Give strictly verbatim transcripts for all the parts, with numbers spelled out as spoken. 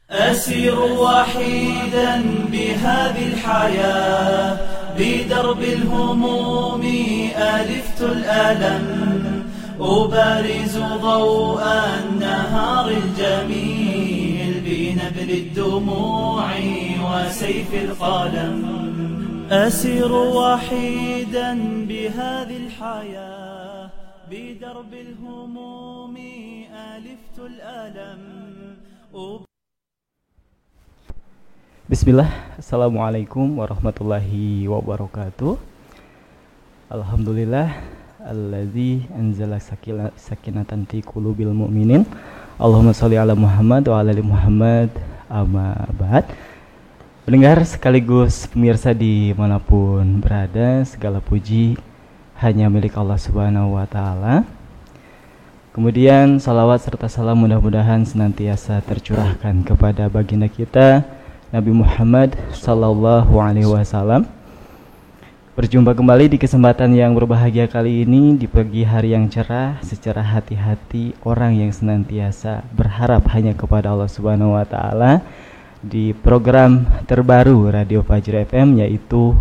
أسير وحيدا بهذه الحياة بدرب الهموم ألفت الألم أبارز ضوء النهار الجميل بنبل الدموع وسيف القلم أسير وحيدا بهذه الحياة بدرب الهموم ألفت الألم Bismillah, Assalamualaikum warahmatullahi wabarakatuh. Alhamdulillah Alladzi anzala sakila, sakinatan fi qulubil mu'minin. Allahumma sholli ala Muhammad wa ala ali Muhammad. Amma ba'd. Pendengar sekaligus pemirsa dimanapun berada, segala puji hanya milik Allah Subhanahu wa ta'ala. Kemudian salawat serta salam mudah-mudahan senantiasa tercurahkan kepada baginda kita Nabi Muhammad sallallahu alaihi wasallam. Berjumpa kembali di kesempatan yang berbahagia kali ini di pagi hari yang cerah, secara hati-hati orang yang senantiasa berharap hanya kepada Allah Subhanahu wa taala di program terbaru Radio Fajri F M, yaitu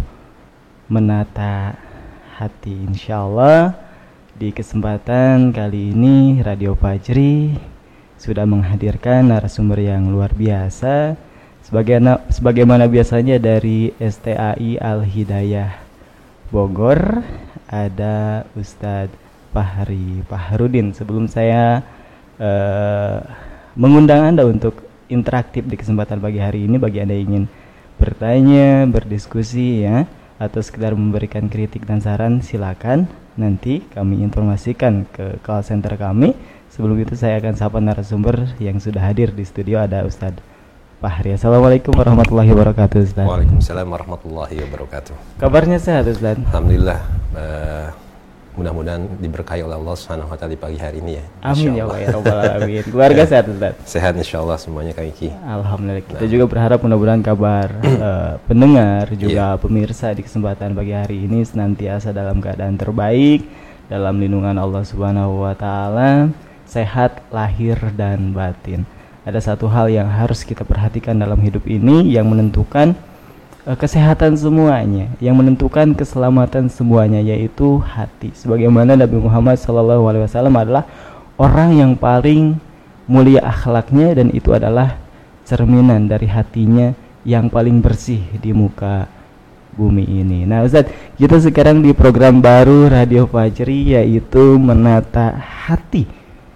Menata Hati. Insyaallah di kesempatan kali ini Radio Fajri sudah menghadirkan narasumber yang luar biasa. Sebagaimana, sebagaimana biasanya dari S T A I Al-Hidayah Bogor, ada Ustadz Fahri Fahrudin. Sebelum saya uh, mengundang Anda untuk interaktif di kesempatan pagi hari ini, bagi Anda yang ingin bertanya, berdiskusi ya, atau sekedar memberikan kritik dan saran, silakan nanti kami informasikan ke call center kami. Sebelum itu saya akan sapa narasumber yang sudah hadir di studio. Ada Ustadz Fahri. Assalamualaikum warahmatullahi wabarakatuh, Ustaz. Waalaikumsalam warahmatullahi wabarakatuh. Kabarnya sehat, Ustaz? Alhamdulillah. Uh, mudah-mudahan diberkahi oleh Allah Subhanahu wa taala di pagi hari ini ya. Amin ya Allah ya rabbal alamin. Keluarga sehat, Ustaz? Sehat insyaallah semuanya, Kang Iki. Alhamdulillah. Kita nah. juga berharap mudah-mudahan kabar uh, pendengar juga yeah. pemirsa di kesempatan pagi hari ini senantiasa dalam keadaan terbaik, dalam lindungan Allah Subhanahu wa taala, sehat lahir dan batin. Ada satu hal yang harus kita perhatikan dalam hidup ini yang menentukan uh, kesehatan semuanya, yang menentukan keselamatan semuanya, yaitu hati. Sebagaimana Nabi Muhammad shallallahu alaihi wasallam adalah orang yang paling mulia akhlaknya, dan itu adalah cerminan dari hatinya yang paling bersih di muka bumi ini. Nah Ustaz, kita sekarang di program baru Radio Fajri, yaitu Menata Hati.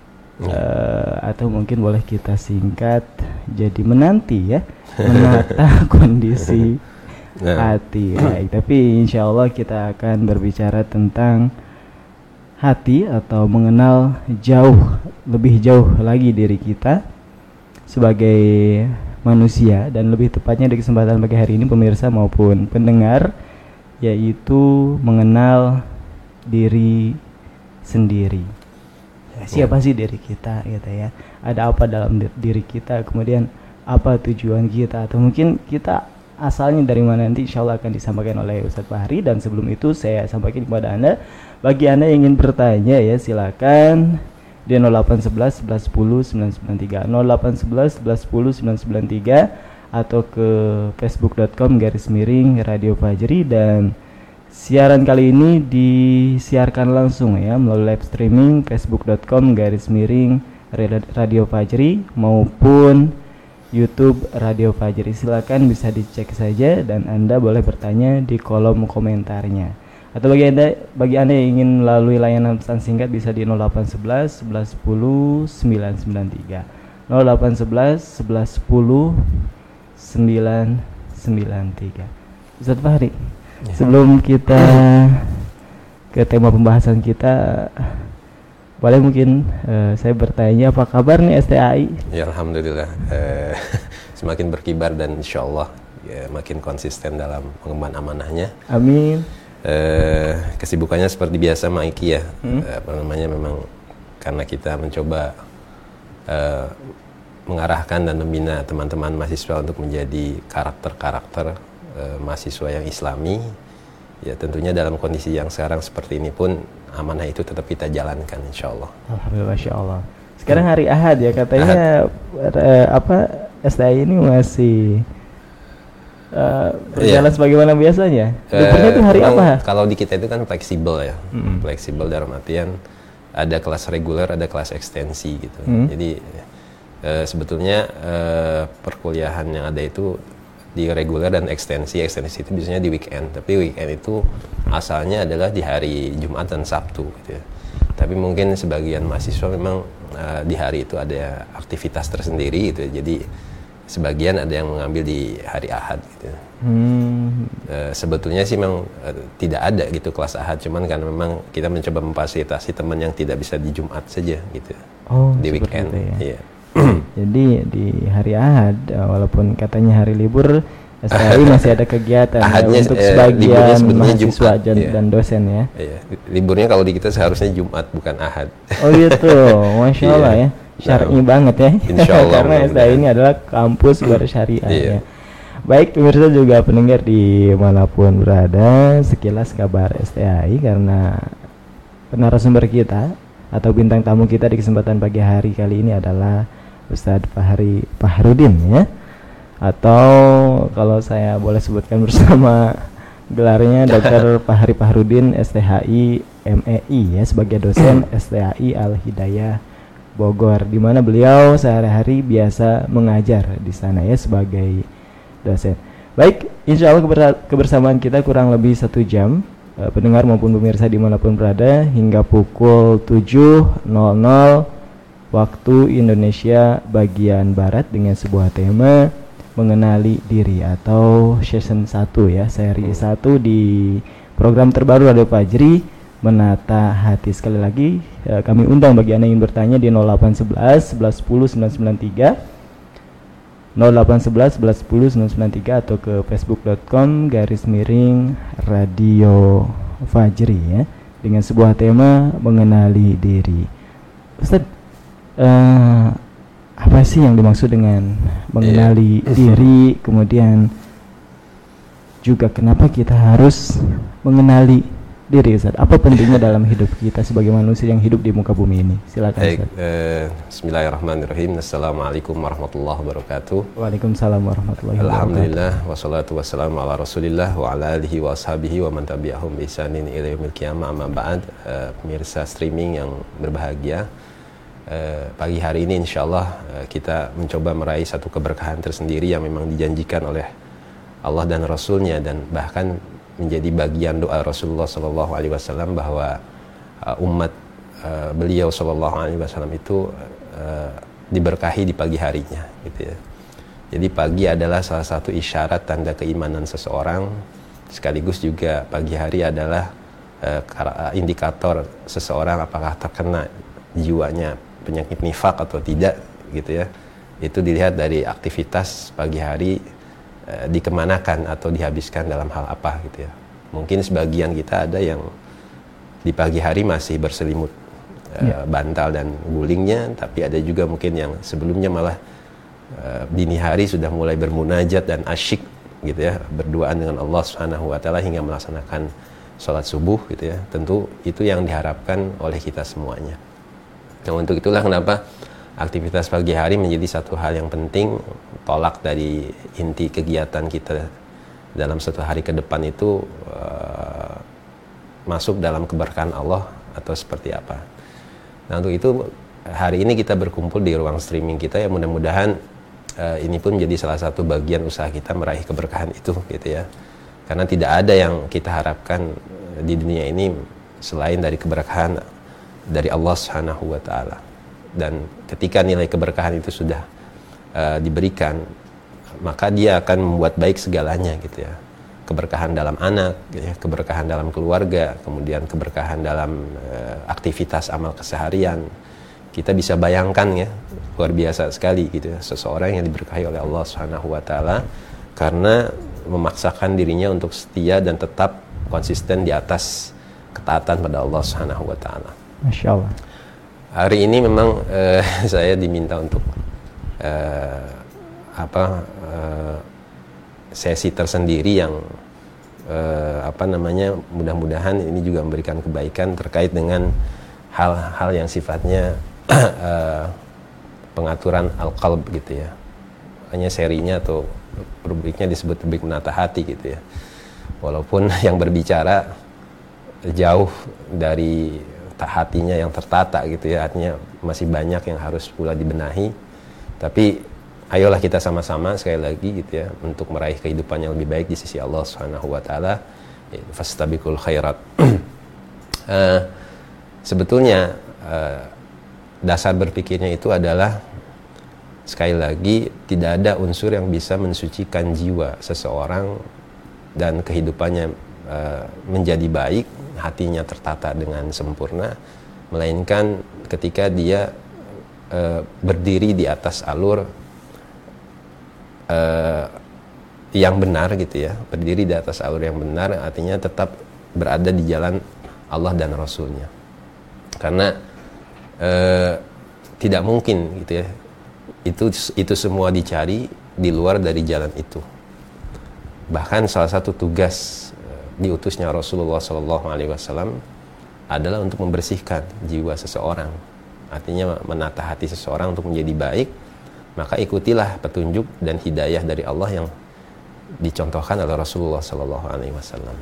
Uh, atau mungkin boleh kita singkat jadi menanti ya, menata kondisi nah. hati. Baik, tapi insya Allah kita akan berbicara tentang hati atau mengenal jauh lebih jauh lagi diri kita sebagai manusia, dan lebih tepatnya di kesempatan pagi hari ini pemirsa maupun pendengar, yaitu mengenal diri sendiri. Siapa sih diri kita gitu ya, ada apa dalam diri kita, kemudian apa tujuan kita, atau mungkin kita asalnya dari mana, nanti insya Allah akan disampaikan oleh Ustadz Fahri. Dan sebelum itu saya sampaikan kepada Anda, bagi Anda yang ingin bertanya ya silakan di nol delapan sebelas sebelas sepuluh sembilan sembilan tiga nol delapan sebelas sebelas sepuluh sembilan sembilan tiga atau ke facebook dot com garis miring Radio Fajri. Dan siaran kali ini disiarkan langsung ya melalui live streaming facebook dot com garis miring Radio Fajri maupun YouTube Radio Fajri. Silakan bisa dicek saja, dan Anda boleh bertanya di kolom komentarnya. Atau bagi Anda bagi Anda yang ingin melalui layanan pesan singkat bisa di nol delapan sebelas sebelas sepuluh sembilan sembilan tiga nol delapan sebelas sebelas sepuluh sembilan sembilan tiga. Ustaz Fahri, ya. Sebelum kita ke tema pembahasan kita, boleh mungkin uh, saya bertanya apa kabar nih S T A I? Ya Alhamdulillah, uh, semakin berkibar dan insya Allah ya, makin konsisten dalam pengemban amanahnya. Amin. Uh, kesibukannya seperti biasa Maiki ya, hmm? uh, apa namanya memang karena kita mencoba uh, mengarahkan dan membina teman-teman mahasiswa untuk menjadi karakter-karakter uh, mahasiswa yang Islami. Ya tentunya dalam kondisi yang sekarang seperti ini pun amanah itu tetap kita jalankan insya Allah. Alhamdulillah, masya Allah. Sekarang hari Ahad ya katanya, Ahad. Uh, apa S T I ini masih uh, berjalan yeah. sebagaimana biasanya? Liburnya itu hari apa? Kalau di kita itu kan fleksibel ya, mm-hmm. fleksibel dalam artian ada kelas reguler, ada kelas ekstensi gitu. Mm-hmm. Jadi uh, sebetulnya uh, perkuliahan yang ada itu di reguler dan ekstensi. Ekstensi itu biasanya di weekend, tapi weekend itu asalnya adalah di hari Jumat dan Sabtu gitu ya. Tapi mungkin sebagian mahasiswa memang uh, di hari itu ada aktivitas tersendiri gitu. Jadi sebagian ada yang mengambil di hari Ahad gitu. Hmm. Uh, sebetulnya sih memang uh, tidak ada gitu kelas Ahad, cuman karena memang kita mencoba memfasilitasi teman yang tidak bisa di Jumat saja gitu. Oh, di weekend. Ya. Iya. Jadi di hari Ahad walaupun katanya hari libur, S T I masih ada kegiatan ya, untuk eh, sebagian mahasiswa dan, iya. dan dosen ya. Iya. Liburnya kalau di kita seharusnya Jumat bukan Ahad. Oh gitu, Masya Allah ya, syar'i nah, banget ya. Insya Allah. Karena S T I ini adalah kampus bersyariah iya. ya. Baik pemirsa juga pendengar dimanapun berada, sekilas kabar S T I karena narasumber kita atau bintang tamu kita di kesempatan pagi hari kali ini adalah Ustadz Fahri Fahrudin ya, atau kalau saya boleh sebutkan bersama gelarnya Doktor Fahri Fahrudin S T H I M E I ya, sebagai dosen S T H I Al Hidayah Bogor, di mana beliau sehari-hari biasa mengajar di sana ya sebagai dosen. Baik, insya Allah keber- kebersamaan kita kurang lebih satu jam, uh, pendengar maupun pemirsa dimanapun berada, hingga pukul tujuh nol nol waktu Indonesia bagian Barat dengan sebuah tema mengenali diri atau season satu ya, seri satu di program terbaru Radio Fajri, Menata Hati. Sekali lagi uh, kami undang bagi Anda yang ingin bertanya di nol delapan satu satu, satu satu nol sembilan sembilan tiga nol delapan satu satu, satu satu sembilan sembilan tiga atau ke facebook dot com garis miring Radio Fajri ya, dengan sebuah tema mengenali diri. Ustaz, uh, apa sih yang dimaksud dengan mengenali yeah. diri, kemudian juga kenapa kita harus mengenali diri, Ustaz? Apa pentingnya dalam hidup kita sebagai manusia yang hidup di muka bumi ini? Silakan, Ustaz. Eh, Bismillahirrahmanirrahim. Assalamualaikum warahmatullahi wabarakatuh. Waalaikumsalam warahmatullahi wabarakatuh. Alhamdulillah wassalatu wassalamu ala Rasulillah wa ala alihi wa ashabihi wa man tabi'ahum bi ihsanin ila yaumil qiyamah. Amma ba'd. Uh, pemirsa streaming yang berbahagia, uh, pagi hari ini insyaallah uh, kita mencoba meraih satu keberkahan tersendiri yang memang dijanjikan oleh Allah dan Rasulnya, dan bahkan menjadi bagian doa Rasulullah Shallallahu Alaihi Wasallam bahwa uh, umat uh, beliau Shallallahu Alaihi Wasallam itu uh, diberkahi di pagi harinya, gitu ya. Jadi pagi adalah salah satu isyarat tanda keimanan seseorang, sekaligus juga pagi hari adalah uh, indikator seseorang apakah terkena jiwanya penyakit nifak atau tidak, gitu ya. Itu dilihat dari aktivitas pagi hari dikemanakan atau dihabiskan dalam hal apa, gitu ya. Mungkin sebagian kita ada yang di pagi hari masih berselimut ya. uh, bantal dan gulingnya, tapi ada juga mungkin yang sebelumnya malah uh, dini hari sudah mulai bermunajat dan asyik, gitu ya, berduaan dengan Allah Subhanahu wa taala hingga melaksanakan sholat subuh, gitu ya. Tentu itu yang diharapkan oleh kita semuanya. Nah, untuk itulah kenapa aktivitas pagi hari menjadi satu hal yang penting, tolak dari inti kegiatan kita dalam satu hari ke depan itu uh, masuk dalam keberkahan Allah atau seperti apa. Nah, untuk itu hari ini kita berkumpul di ruang streaming kita, ya mudah-mudahan uh, ini pun menjadi salah satu bagian usaha kita meraih keberkahan itu, gitu ya. Karena tidak ada yang kita harapkan di dunia ini selain dari keberkahan dari Allah Subhanahu wa taala. Dan ketika nilai keberkahan itu sudah uh, diberikan, maka dia akan membuat baik segalanya, gitu ya. Keberkahan dalam anak, ya, keberkahan dalam keluarga, kemudian keberkahan dalam uh, aktivitas amal keseharian. Kita bisa bayangkan, ya, luar biasa sekali, gitu ya, seseorang yang diberkahi oleh Allah Subhanahu wa taala karena memaksakan dirinya untuk setia dan tetap konsisten di atas ketaatan pada Allah Subhanahu wa taala. Masya Allah. Hari ini memang uh, saya diminta untuk uh, apa uh, sesi tersendiri yang uh, apa namanya mudah-mudahan ini juga memberikan kebaikan terkait dengan hal-hal yang sifatnya uh, pengaturan al-qalb, gitu ya, hanya serinya atau rubriknya disebut rubrik menata hati gitu ya. Walaupun yang berbicara jauh dari hatinya yang tertata gitu ya, artinya masih banyak yang harus pula dibenahi. Tapi ayolah kita sama-sama sekali lagi gitu ya untuk meraih kehidupan yang lebih baik di sisi Allah Subhanahu wa taala. Fastabiqul khairat. uh, sebetulnya uh, dasar berpikirnya itu adalah sekali lagi tidak ada unsur yang bisa mensucikan jiwa seseorang dan kehidupannya uh, menjadi baik, hatinya tertata dengan sempurna, melainkan ketika dia uh, berdiri di atas alur uh, yang benar gitu ya, berdiri di atas alur yang benar artinya tetap berada di jalan Allah dan Rasulnya. Karena uh, tidak mungkin gitu ya, itu itu semua dicari di luar dari jalan itu. Bahkan salah satu tugas diutusnya Rasulullah shallallahu alaihi wasallam adalah untuk membersihkan jiwa seseorang, artinya menata hati seseorang untuk menjadi baik. Maka ikutilah petunjuk dan hidayah dari Allah yang dicontohkan oleh Rasulullah shallallahu alaihi wasallam.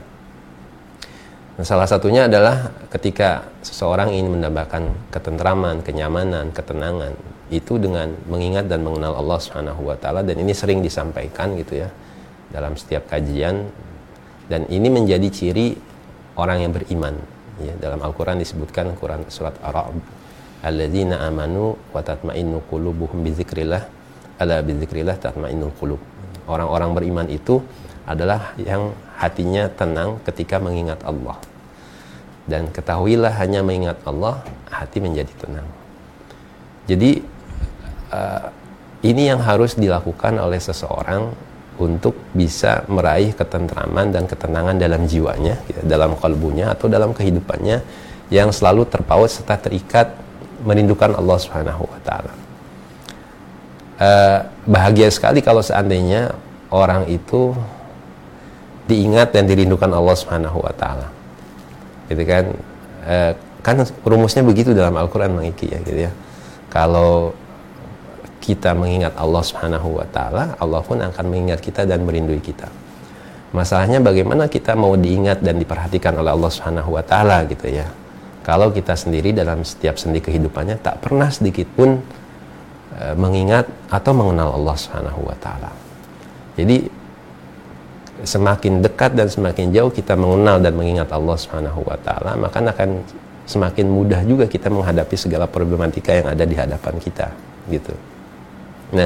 Nah, salah satunya adalah ketika seseorang ingin mendapatkan ketentraman, kenyamanan, ketenangan, itu dengan mengingat dan mengenal Allah Subhanahu wa taala, dan ini sering disampaikan gitu ya dalam setiap kajian. Dan ini menjadi ciri orang yang beriman. Ya, dalam Al-Quran disebutkan, Quran surat Ar-Ra'd, alladzina amanu wa tatma'innu qulubuhum bizikrillah, ala bizikrillah tatma'innul qulub. Orang-orang beriman itu adalah yang hatinya tenang ketika mengingat Allah. Dan ketahuilah hanya mengingat Allah, hati menjadi tenang. Jadi uh, ini yang harus dilakukan oleh seseorang untuk bisa meraih ketentraman dan ketenangan dalam jiwanya, gitu, dalam kalbunya atau dalam kehidupannya yang selalu terpaut serta terikat merindukan Allah Subhanahu wa taala. Uh, bahagia sekali kalau seandainya orang itu diingat dan dirindukan Allah Subhanahu wa taala. Gitu kan? Uh, kan rumusnya begitu dalam Al-Qur'an Mang Iki ya, gitu ya. Kalau kita mengingat Allah Subhanahu wa taala, Allah pun akan mengingat kita dan merindui kita. Masalahnya bagaimana kita mau diingat dan diperhatikan oleh Allah Subhanahu wa taala gitu ya. Kalau kita sendiri dalam setiap sendi kehidupannya tak pernah sedikit pun e, mengingat atau mengenal Allah Subhanahu wa taala. Jadi semakin dekat dan semakin jauh kita mengenal dan mengingat Allah Subhanahu wa taala, maka akan semakin mudah juga kita menghadapi segala problematika yang ada di hadapan kita gitu. Nah,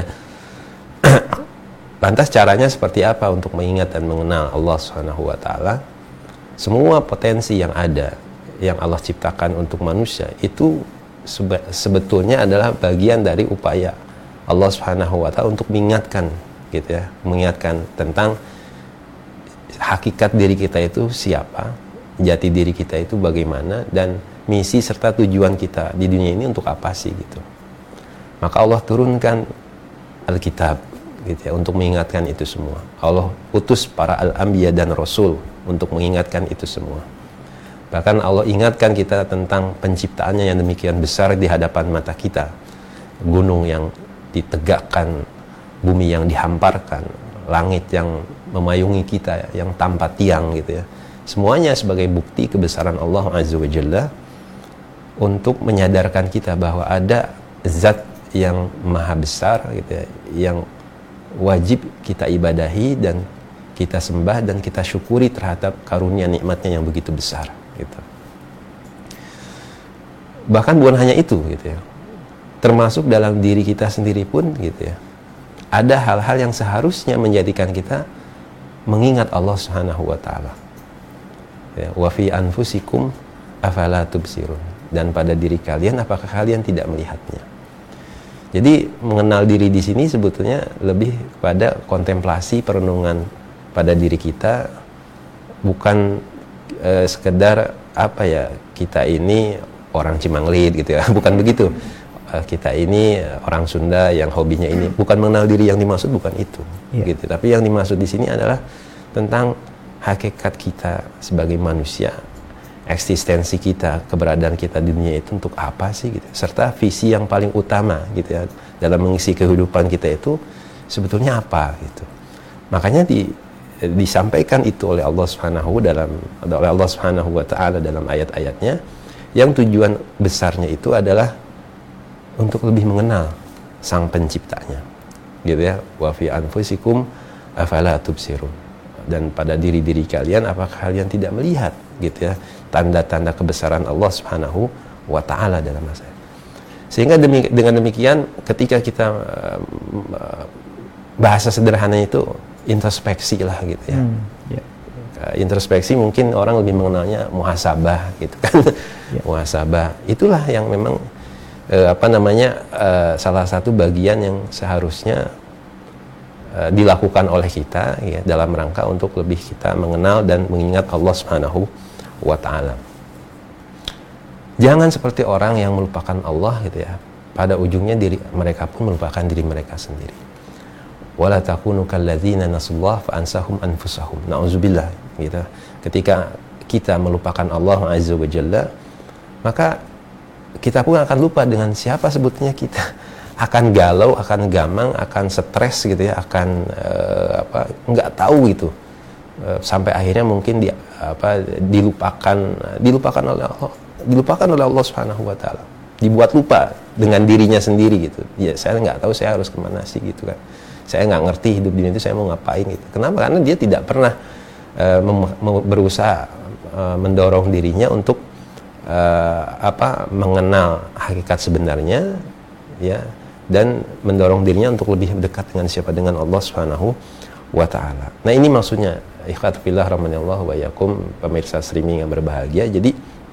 lantas caranya seperti apa untuk mengingat dan mengenal Allah Subhanahu wa taala? Semua potensi yang ada yang Allah ciptakan untuk manusia itu sebe- sebetulnya adalah bagian dari upaya Allah Subhanahu wa taala untuk mengingatkan gitu ya, mengingatkan tentang hakikat diri kita itu siapa, jati diri kita itu bagaimana, dan misi serta tujuan kita di dunia ini untuk apa sih gitu. Maka Allah turunkan Alkitab gitu ya, untuk mengingatkan itu semua. Allah utus para al-anbiya dan rasul untuk mengingatkan itu semua. Bahkan Allah ingatkan kita tentang penciptaannya yang demikian besar di hadapan mata kita. Gunung yang ditegakkan, bumi yang dihamparkan, langit yang memayungi kita yang tanpa tiang gitu ya. Semuanya sebagai bukti kebesaran Allah Azza wa Jalla untuk menyadarkan kita bahwa ada zat yang maha besar gitu ya, yang wajib kita ibadahi dan kita sembah dan kita syukuri terhadap karunia nikmatnya yang begitu besar gitu. Bahkan bukan hanya itu gitu ya, termasuk dalam diri kita sendiri pun gitu ya, ada hal-hal yang seharusnya menjadikan kita mengingat Allah Subhanahu wa taala. Ya, wa fi anfusikum afala tubsirun, dan pada diri kalian apakah kalian tidak melihatnya? Jadi mengenal diri di sini sebetulnya lebih kepada kontemplasi, perenungan pada diri kita, bukan e, sekedar apa ya, kita ini orang Cimanglit gitu ya, bukan begitu. E, kita ini orang Sunda yang hobinya ini, bukan mengenal diri yang dimaksud, bukan itu, yeah. gitu. Tapi yang dimaksud di sini adalah tentang hakikat kita sebagai manusia, eksistensi kita, keberadaan kita di dunia itu untuk apa sih gitu, serta visi yang paling utama gitu ya dalam mengisi kehidupan kita itu sebetulnya apa gitu. Makanya di, disampaikan itu oleh Allah Subhanahu dalam oleh Allah Subhanahu wa taala dalam ayat-ayatnya, yang tujuan besarnya itu adalah untuk lebih mengenal sang penciptanya. Gitu ya. Wa fi anfusikum afala tubsirun. Dan pada diri-diri kalian apakah kalian tidak melihat gitu ya tanda-tanda kebesaran Allah Subhanahu wa taala dalam masa. Sehingga demi, dengan demikian ketika kita uh, bahasa sederhananya itu introspeksi lah gitu ya. Hmm, yeah. uh, introspeksi mungkin orang lebih mengenalnya muhasabah gitu kan. Yeah. Muhasabah itulah yang memang uh, apa namanya uh, salah satu bagian yang seharusnya uh, dilakukan oleh kita ya dalam rangka untuk lebih kita mengenal dan mengingat Allah Subhanahu wa taala. Jangan seperti orang yang melupakan Allah gitu ya. Pada ujungnya diri mereka pun melupakan diri mereka sendiri. Wala takunu kalladzina nasullah fa ansahum anfusahum. Nauzubillah gitu. Ketika kita melupakan Allah Azza wa Jalla, maka kita pun akan lupa dengan siapa sebetulnya kita. Akan galau, akan gamang, akan stres gitu ya, akan uh, apa enggak tahu gitu. Uh, sampai akhirnya mungkin di apa dilupakan dilupakan oleh Allah, dilupakan oleh Allah Subhanahu wa taala. Dibuat lupa dengan dirinya sendiri gitu. Ya saya enggak tahu saya harus kemana sih gitu kan. Saya nggak ngerti hidup di dunia itu saya mau ngapain gitu. Kenapa? Karena dia tidak pernah uh, mem- berusaha uh, mendorong dirinya untuk uh, apa mengenal hakikat sebenarnya, ya, dan mendorong dirinya untuk lebih dekat dengan siapa, dengan Allah Subhanahu wa taala. Nah ini maksudnya ikhwat fillah rahimanallahu wa iyyakum, pemirsa streaming yang berbahagia. Jadi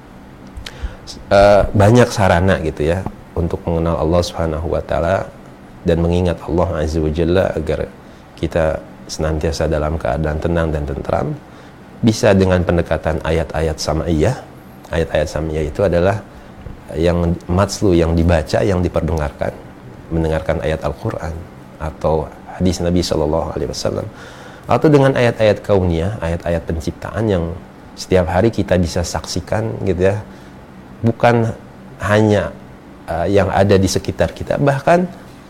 uh, banyak sarana gitu ya untuk mengenal Allah Subhanahu wa taala dan mengingat Allah Azza wa Jalla agar kita senantiasa dalam keadaan tenang dan tentram. Bisa dengan pendekatan ayat-ayat sam'iyah. Ayat-ayat sam'iyah itu adalah yang matslu, yang dibaca, yang diperdengarkan, mendengarkan ayat Al-Quran atau hadis Nabi shallallahu alaihi wasallam, atau dengan ayat-ayat kauniyah, ayat-ayat penciptaan yang setiap hari kita bisa saksikan gitu ya, bukan hanya uh, yang ada di sekitar kita, bahkan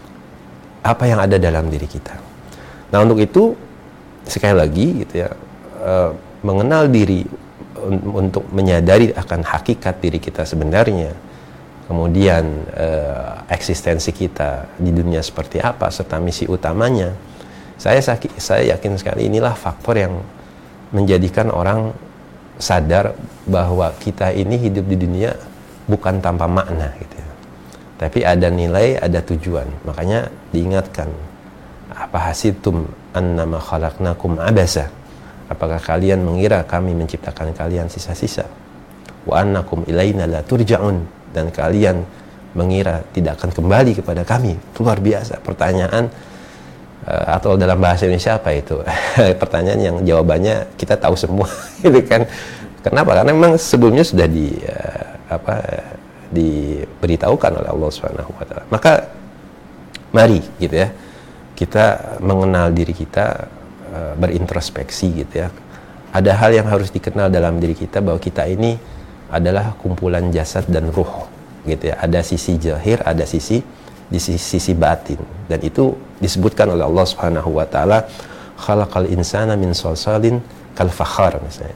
apa yang ada dalam diri kita. Nah untuk itu sekali lagi gitu ya, uh, mengenal diri un- untuk menyadari akan hakikat diri kita sebenarnya, kemudian uh, eksistensi kita di dunia seperti apa serta misi utamanya. Saya saya yakin sekali inilah faktor yang menjadikan orang sadar bahwa kita ini hidup di dunia bukan tanpa makna gitu ya. Tapi ada nilai, ada tujuan. Makanya diingatkan, apa hasibtum annama khalaqnakum abasa? Apakah kalian mengira kami menciptakan kalian sisa-sisa? Wa annakum ilaina la turja'un, dan kalian mengira tidak akan kembali kepada kami. Itu luar biasa pertanyaan, uh, atau dalam bahasa Indonesia apa itu? Pertanyaan yang jawabannya kita tahu semua gitu kan. Kenapa? Karena memang sebelumnya sudah di uh, apa diberitahukan oleh Allah Subhanahu wa taala. Maka mari gitu ya, kita mengenal diri kita, uh, berintrospeksi gitu ya. Ada hal yang harus dikenal dalam diri kita, bahwa kita ini adalah kumpulan jasad dan ruh gitu ya. Ada sisi zahir, ada sisi di sisi, sisi batin, dan itu disebutkan oleh Allah Subhanahu wa taala, khalaqal insana min salsalin kal fakhar misalnya.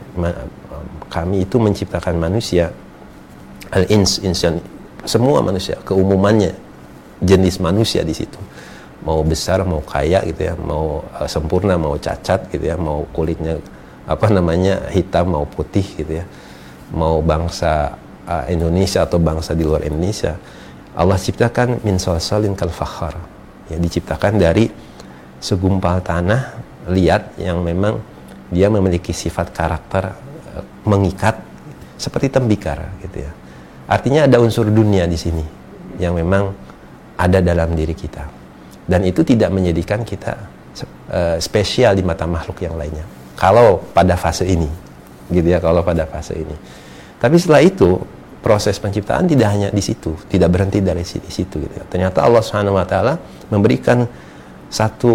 Kami itu menciptakan manusia, al-ins, insan, semua manusia, keumumannya jenis manusia di situ, mau besar mau kaya gitu ya, mau uh, sempurna mau cacat gitu ya, mau kulitnya apa namanya hitam mau putih gitu ya, mau bangsa uh, Indonesia atau bangsa di luar Indonesia, Allah ciptakan min salsalin kal fakhar ya, diciptakan dari segumpal tanah liat yang memang dia memiliki sifat karakter uh, mengikat seperti tembikar gitu ya. Artinya ada unsur dunia di sini yang memang ada dalam diri kita, dan itu tidak menjadikan kita uh, spesial di mata makhluk yang lainnya. Kalau pada fase ini, gitu ya, kalau pada fase ini. Tapi setelah itu proses penciptaan tidak hanya di situ, tidak berhenti dari di situ. Gitu ya. Ternyata Allah Subhanahu Wa Taala memberikan satu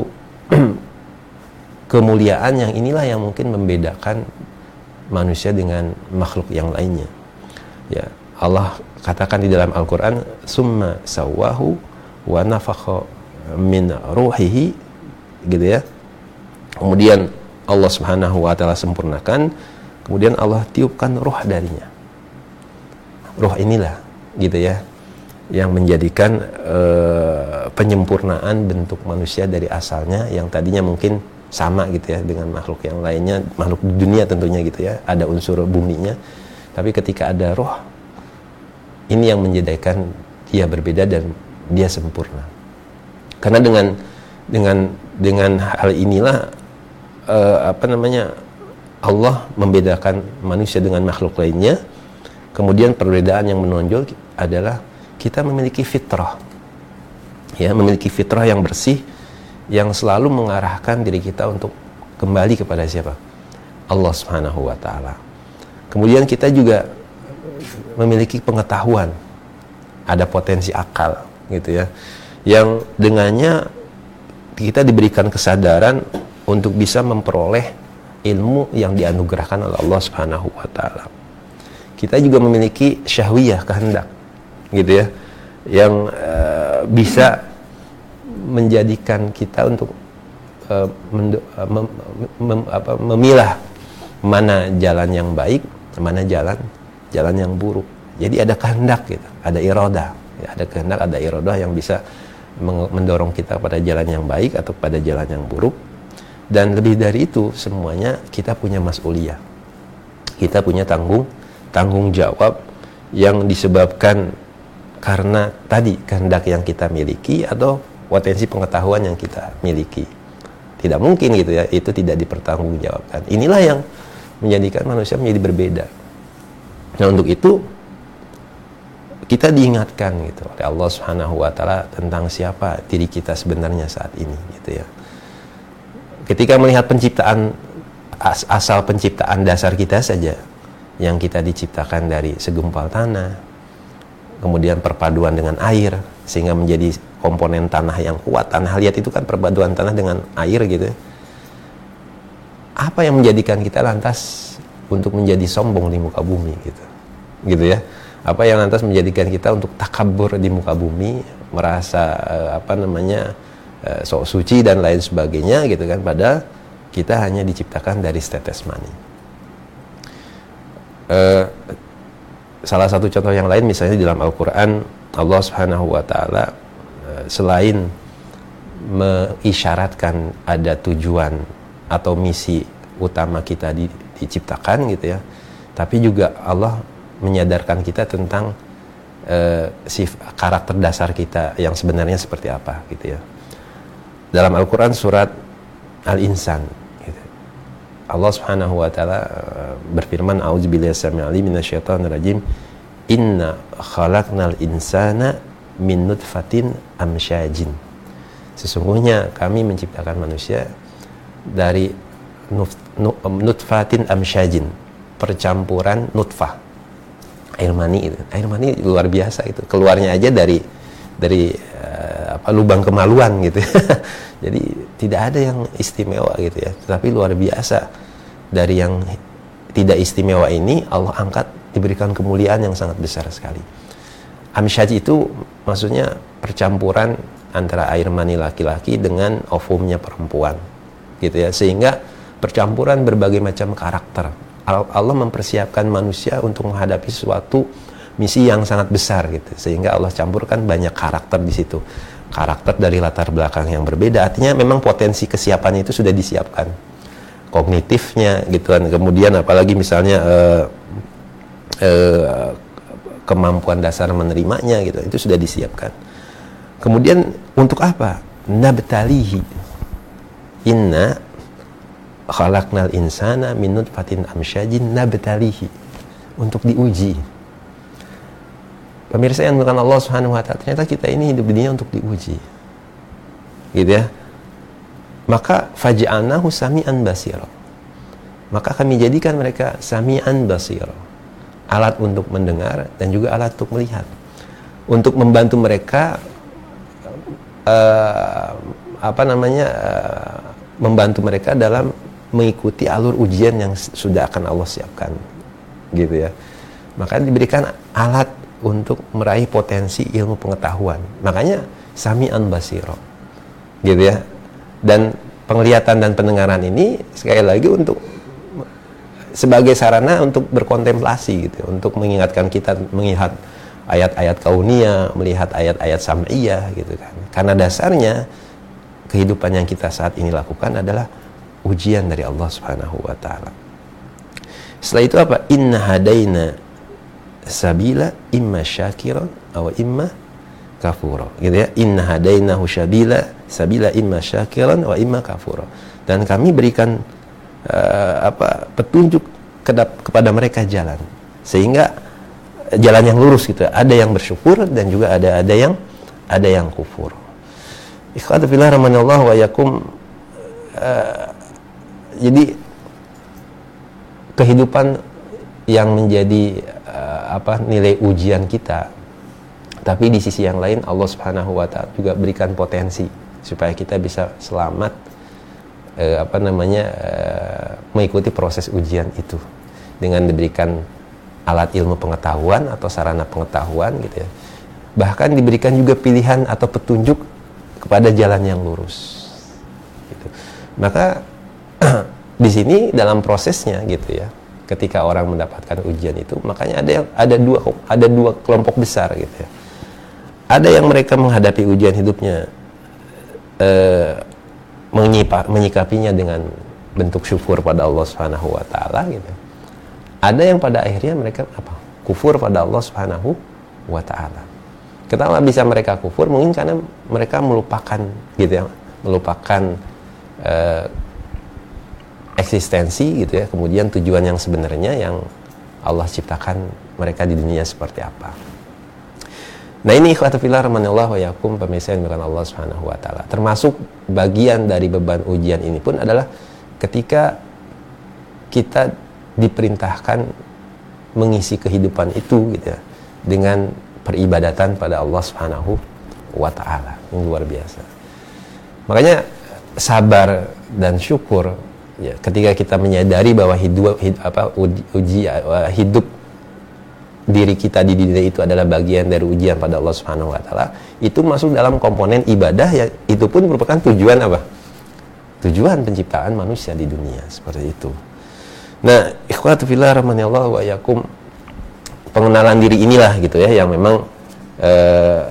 kemuliaan yang inilah yang mungkin membedakan manusia dengan makhluk yang lainnya. Ya. Allah katakan di dalam Al-Quran, summa sawahu wa nafakha min ruhihi gitu ya. Kemudian Allah Subhanahu wa taala sempurnakan, kemudian Allah tiupkan ruh darinya. Ruh inilah gitu ya yang menjadikan uh, penyempurnaan bentuk manusia dari asalnya yang tadinya mungkin sama gitu ya dengan makhluk yang lainnya, makhluk di dunia tentunya gitu ya, ada unsur buminya. Tapi ketika ada ruh, ini yang menjadikan dia berbeda dan dia sempurna. Karena dengan dengan dengan hal inilah uh, apa namanya Allah membedakan manusia dengan makhluk lainnya. Kemudian perbedaan yang menonjol adalah kita memiliki fitrah, ya, memiliki fitrah yang bersih, yang selalu mengarahkan diri kita untuk kembali kepada siapa? Allah Subhanahu wa taala. Kemudian kita juga memiliki pengetahuan, ada potensi akal, gitu ya, yang dengannya kita diberikan kesadaran untuk bisa memperoleh ilmu yang dianugerahkan oleh Allah Subhanahu wa taala. Kita juga memiliki syahwiyah, kehendak, gitu ya, yang uh, bisa menjadikan kita untuk uh, mendo- uh, mem- mem- apa, memilah mana jalan yang baik, mana jalan jalan yang buruk. Jadi ada kehendak gitu, ada iradah, ya, ada kehendak, ada iradah yang bisa mendorong kita pada jalan yang baik atau pada jalan yang buruk. Dan lebih dari itu semuanya kita punya mas'uliyah, kita punya tanggung tanggung jawab yang disebabkan karena tadi kehendak yang kita miliki atau potensi pengetahuan yang kita miliki. Tidak mungkin gitu ya, itu tidak dipertanggungjawabkan. Inilah yang menjadikan manusia menjadi berbeda. Nah, untuk itu kita diingatkan gitu oleh Allah Subhanahu wa taala tentang siapa diri kita sebenarnya saat ini gitu ya. Ketika melihat penciptaan, asal penciptaan dasar kita saja, yang kita diciptakan dari segumpal tanah, kemudian perpaduan dengan air sehingga menjadi komponen tanah yang kuat. Tanah liat itu kan perpaduan tanah dengan air gitu. Apa yang menjadikan kita lantas untuk menjadi sombong di muka bumi gitu, gitu ya? Apa yang lantas menjadikan kita untuk takabur di muka bumi, merasa uh, apa namanya uh, sok suci dan lain sebagainya gitu kan? Padahal kita hanya diciptakan dari setetes mani. Uh, salah satu contoh yang lain misalnya di dalam Al-Quran, Allah Subhanahu wa taala uh, selain mengisyaratkan ada tujuan atau misi utama kita di, diciptakan gitu ya, tapi juga Allah menyadarkan kita tentang uh, sif, karakter dasar kita yang sebenarnya seperti apa gitu ya. Dalam Al-Quran surat Al-Insan, Allah Subhanahu wa taala berfirman, a'udzubillahi samil alim minasyaitonir rajim, inna khalaqnal insana min nutfatin amsyajin. Sesungguhnya kami menciptakan manusia dari nuf, nuf, nutfatin amsyajin, percampuran nutfah, air mani itu. Air mani luar biasa itu, keluarnya aja dari dari uh, apa lubang kemaluan gitu. Jadi tidak ada yang istimewa gitu ya, tetapi luar biasa. Dari yang tidak istimewa ini Allah angkat, diberikan kemuliaan yang sangat besar sekali. Amsyaj itu maksudnya percampuran antara air mani laki-laki dengan ovumnya perempuan gitu ya, sehingga percampuran berbagai macam karakter. Allah mempersiapkan manusia untuk menghadapi suatu misi yang sangat besar gitu, sehingga Allah campurkan banyak karakter di situ. Karakter dari latar belakang yang berbeda, artinya memang potensi kesiapan itu sudah disiapkan, kognitifnya gitu kan, kemudian apalagi misalnya uh, uh, kemampuan dasar menerimanya gitu, itu sudah disiapkan. Kemudian untuk apa? Nabtalihi, inna khalaqnal insana min nutfatin amsyajin nabtalihi, untuk diuji. Pemirsa yang bukan Allah Subhanahu wa taala, ternyata kita ini hidup di dunia untuk diuji, gitu ya. Maka faj'alnahu sami'an basira, maka kami jadikan mereka sami'an basira, alat untuk mendengar dan juga alat untuk melihat, untuk membantu mereka uh, apa namanya uh, membantu mereka dalam mengikuti alur ujian yang sudah akan Allah siapkan, gitu ya. Maka diberikan alat untuk meraih potensi ilmu pengetahuan, makanya sami'an basira, gitu ya. Dan penglihatan dan pendengaran ini sekali lagi untuk sebagai sarana untuk berkontemplasi gitu, untuk mengingatkan kita melihat ayat-ayat kauniyah, melihat ayat-ayat sam'iyah gitu kan. Karena dasarnya kehidupan yang kita saat ini lakukan adalah ujian dari Allah Subhanahu wa taala. Setelah itu apa? Inna hadaina sabila imma syakira aw imma kafura. Gitu ya. Inna hadainahu sabila sabila imma syakiran wa imma kafura. Dan kami berikan Uh, apa petunjuk kedap, kepada mereka jalan, sehingga jalan yang lurus gitu. Ada yang bersyukur dan juga ada ada yang ada yang kufur. Ikhwatu fillah rahimanallahu wa yakum. Uh, jadi kehidupan yang menjadi uh, apa nilai ujian kita, tapi di sisi yang lain Allah Subhanahu wa taala juga berikan potensi supaya kita bisa selamat Eh, apa namanya eh, mengikuti proses ujian itu dengan diberikan alat ilmu pengetahuan atau sarana pengetahuan gitu ya. Bahkan diberikan juga pilihan atau petunjuk kepada jalan yang lurus gitu. Maka di sini dalam prosesnya gitu ya, ketika orang mendapatkan ujian itu, makanya ada yang ada dua ada dua kelompok besar gitu ya. Ada yang mereka menghadapi ujian hidupnya eh, menyikapinya dengan bentuk syukur pada Allah Subhanahu wa taala gitu. Ada yang pada akhirnya mereka apa? Kufur pada Allah Subhanahu wa taala. Kenapa bisa mereka kufur? Mungkin karena mereka melupakan gitu ya, melupakan eh, eksistensi gitu ya, kemudian tujuan yang sebenarnya yang Allah ciptakan mereka di dunia seperti apa. Nah ini ikhwatu fillah rahimanallahu wa yakum, pemirsa yang dimuliakan Allah Subhanahu wa taala. Termasuk bagian dari beban ujian ini pun adalah ketika kita diperintahkan mengisi kehidupan itu gitu ya, dengan peribadatan pada Allah Subhanahu wa taala. Ini luar biasa. Makanya sabar dan syukur ya, ketika kita menyadari bahwa hidup, hidup apa uji, uji hidup diri kita di dunia itu adalah bagian dari ujian pada Allah Subhanahu wa taala, itu masuk dalam komponen ibadah yang itu pun merupakan tujuan apa? Tujuan penciptaan manusia di dunia, seperti itu. Nah, ikhwatu fillah rahimanallahu wa yakum, pengenalan diri inilah gitu ya yang memang eh,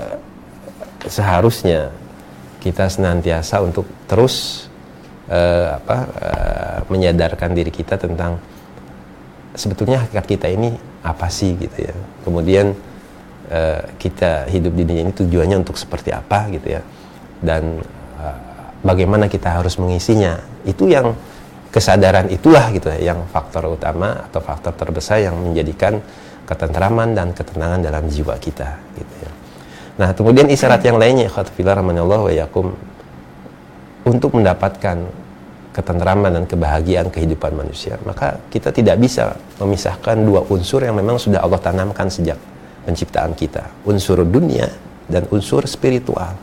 seharusnya kita senantiasa untuk terus eh, apa eh, menyadarkan diri kita tentang sebetulnya hakikat kita ini apa sih gitu ya. Kemudian uh, kita hidup di dunia ini tujuannya untuk seperti apa gitu ya. Dan uh, bagaimana kita harus mengisinya. Itu yang kesadaran itulah gitu ya, yang faktor utama atau faktor terbesar yang menjadikan ketentraman dan ketenangan dalam jiwa kita gitu ya. Nah, kemudian isyarat yang lainnya ikhwatu fillah rahimanallahu wa yakum, untuk mendapatkan ketentraman dan kebahagiaan kehidupan manusia, maka kita tidak bisa memisahkan dua unsur yang memang sudah Allah tanamkan sejak penciptaan kita, unsur dunia dan unsur spiritual.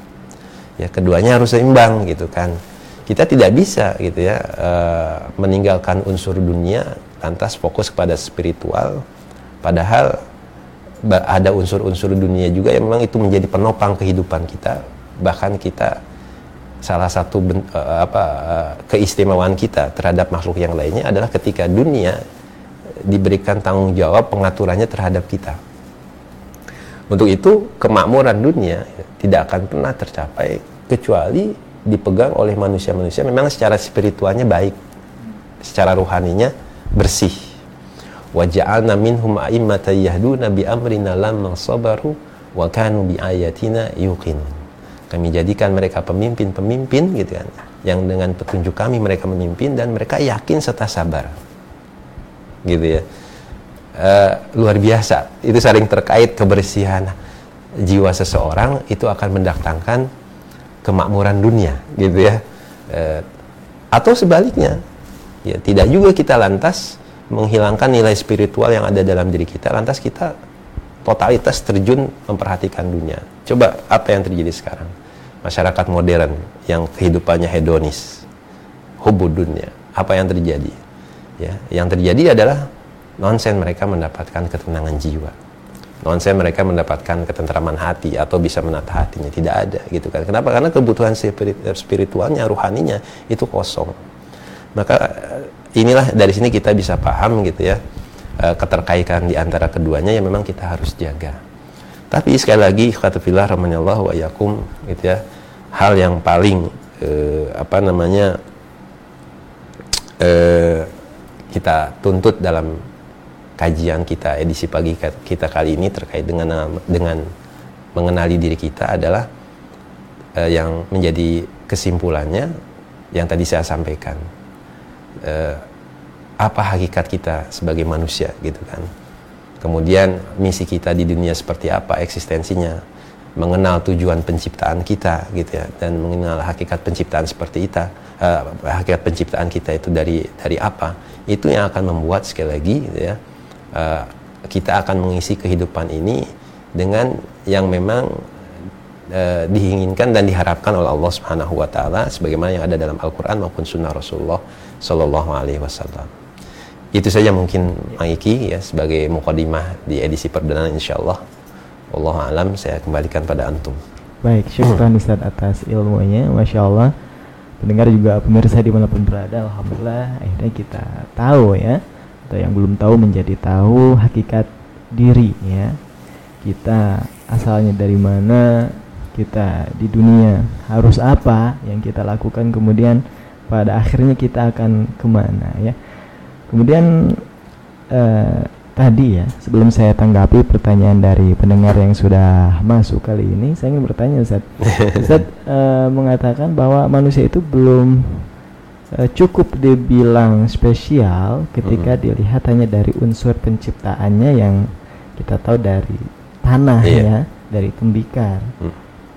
Ya, keduanya harus seimbang gitu kan. Kita tidak bisa gitu ya uh, meninggalkan unsur dunia lantas fokus kepada spiritual, padahal ada unsur-unsur dunia juga yang memang itu menjadi penopang kehidupan kita. Bahkan kita salah satu ben, uh, apa uh, keistimewaan kita terhadap makhluk yang lainnya adalah ketika dunia diberikan tanggung jawab pengaturannya terhadap kita. Untuk itu kemakmuran dunia tidak akan pernah tercapai kecuali dipegang oleh manusia-manusia memang secara spiritualnya baik, secara ruhaninya bersih. Wa ja'alna minhum a'immatan yahduna bi amrina lamma sabaru wa kanu bi ayatina yuqinun. Kami jadikan mereka pemimpin-pemimpin gitu kan, yang dengan petunjuk kami mereka memimpin dan mereka yakin serta sabar gitu ya. Uh, luar biasa, itu saling terkait. Kebersihan jiwa seseorang itu akan mendatangkan kemakmuran dunia gitu ya. Uh, atau sebaliknya ya, tidak juga kita lantas menghilangkan nilai spiritual yang ada dalam diri kita, lantas kita totalitas terjun memperhatikan dunia. Coba apa yang terjadi sekarang? Masyarakat modern yang kehidupannya hedonis, hubud dunia. Apa yang terjadi? Ya, yang terjadi adalah nonsen mereka mendapatkan ketenangan jiwa. nonsen mereka mendapatkan ketentraman hati atau bisa menata hatinya, tidak ada gitu kan. Kenapa? Karena kebutuhan spiritualnya, ruhaninya itu kosong. Maka inilah dari sini kita bisa paham gitu ya, keterkaitan di antara keduanya yang memang kita harus jaga. Tapi sekali lagi khatafillah rahmanallah wa yakum gitu ya, hal yang paling eh, apa namanya eh, kita tuntut dalam kajian kita edisi pagi kita kali ini terkait dengan dengan mengenali diri kita adalah eh, yang menjadi kesimpulannya yang tadi saya sampaikan, eh, apa hakikat kita sebagai manusia gitu kan. Kemudian misi kita di dunia seperti apa, eksistensinya, mengenal tujuan penciptaan kita gitu ya, dan mengenal hakikat penciptaan seperti kita, uh, hakikat penciptaan kita itu dari dari apa, itu yang akan membuat sekali lagi gitu ya, uh, kita akan mengisi kehidupan ini dengan yang memang uh, diinginkan dan diharapkan oleh Allah Subhanahu Wa Taala, sebagaimana yang ada dalam Al-Quran maupun Sunnah Rasulullah Sallallahu Alaihi Wasallam. Itu saja mungkin Maiki ya sebagai mukadimah di edisi perdana insyaallah. Wallahu alam, saya kembalikan pada antum. Baik, syukran Ustaz atas ilmunya, Masya Allah. Pendengar juga pemirsa dimanapun berada, alhamdulillah akhirnya kita tahu ya, atau yang belum tahu menjadi tahu hakikat diri ya. Kita asalnya dari mana, kita di dunia harus apa yang kita lakukan, kemudian pada akhirnya kita akan kemana ya. Kemudian eh, tadi ya, sebelum saya tanggapi pertanyaan dari pendengar yang sudah masuk kali ini, saya ingin bertanya Ustaz. Ustaz eh, mengatakan bahwa manusia itu belum eh, cukup dibilang spesial ketika hmm. dilihat hanya dari unsur penciptaannya yang kita tahu dari tanah yeah. ya, dari tembikar. Hmm.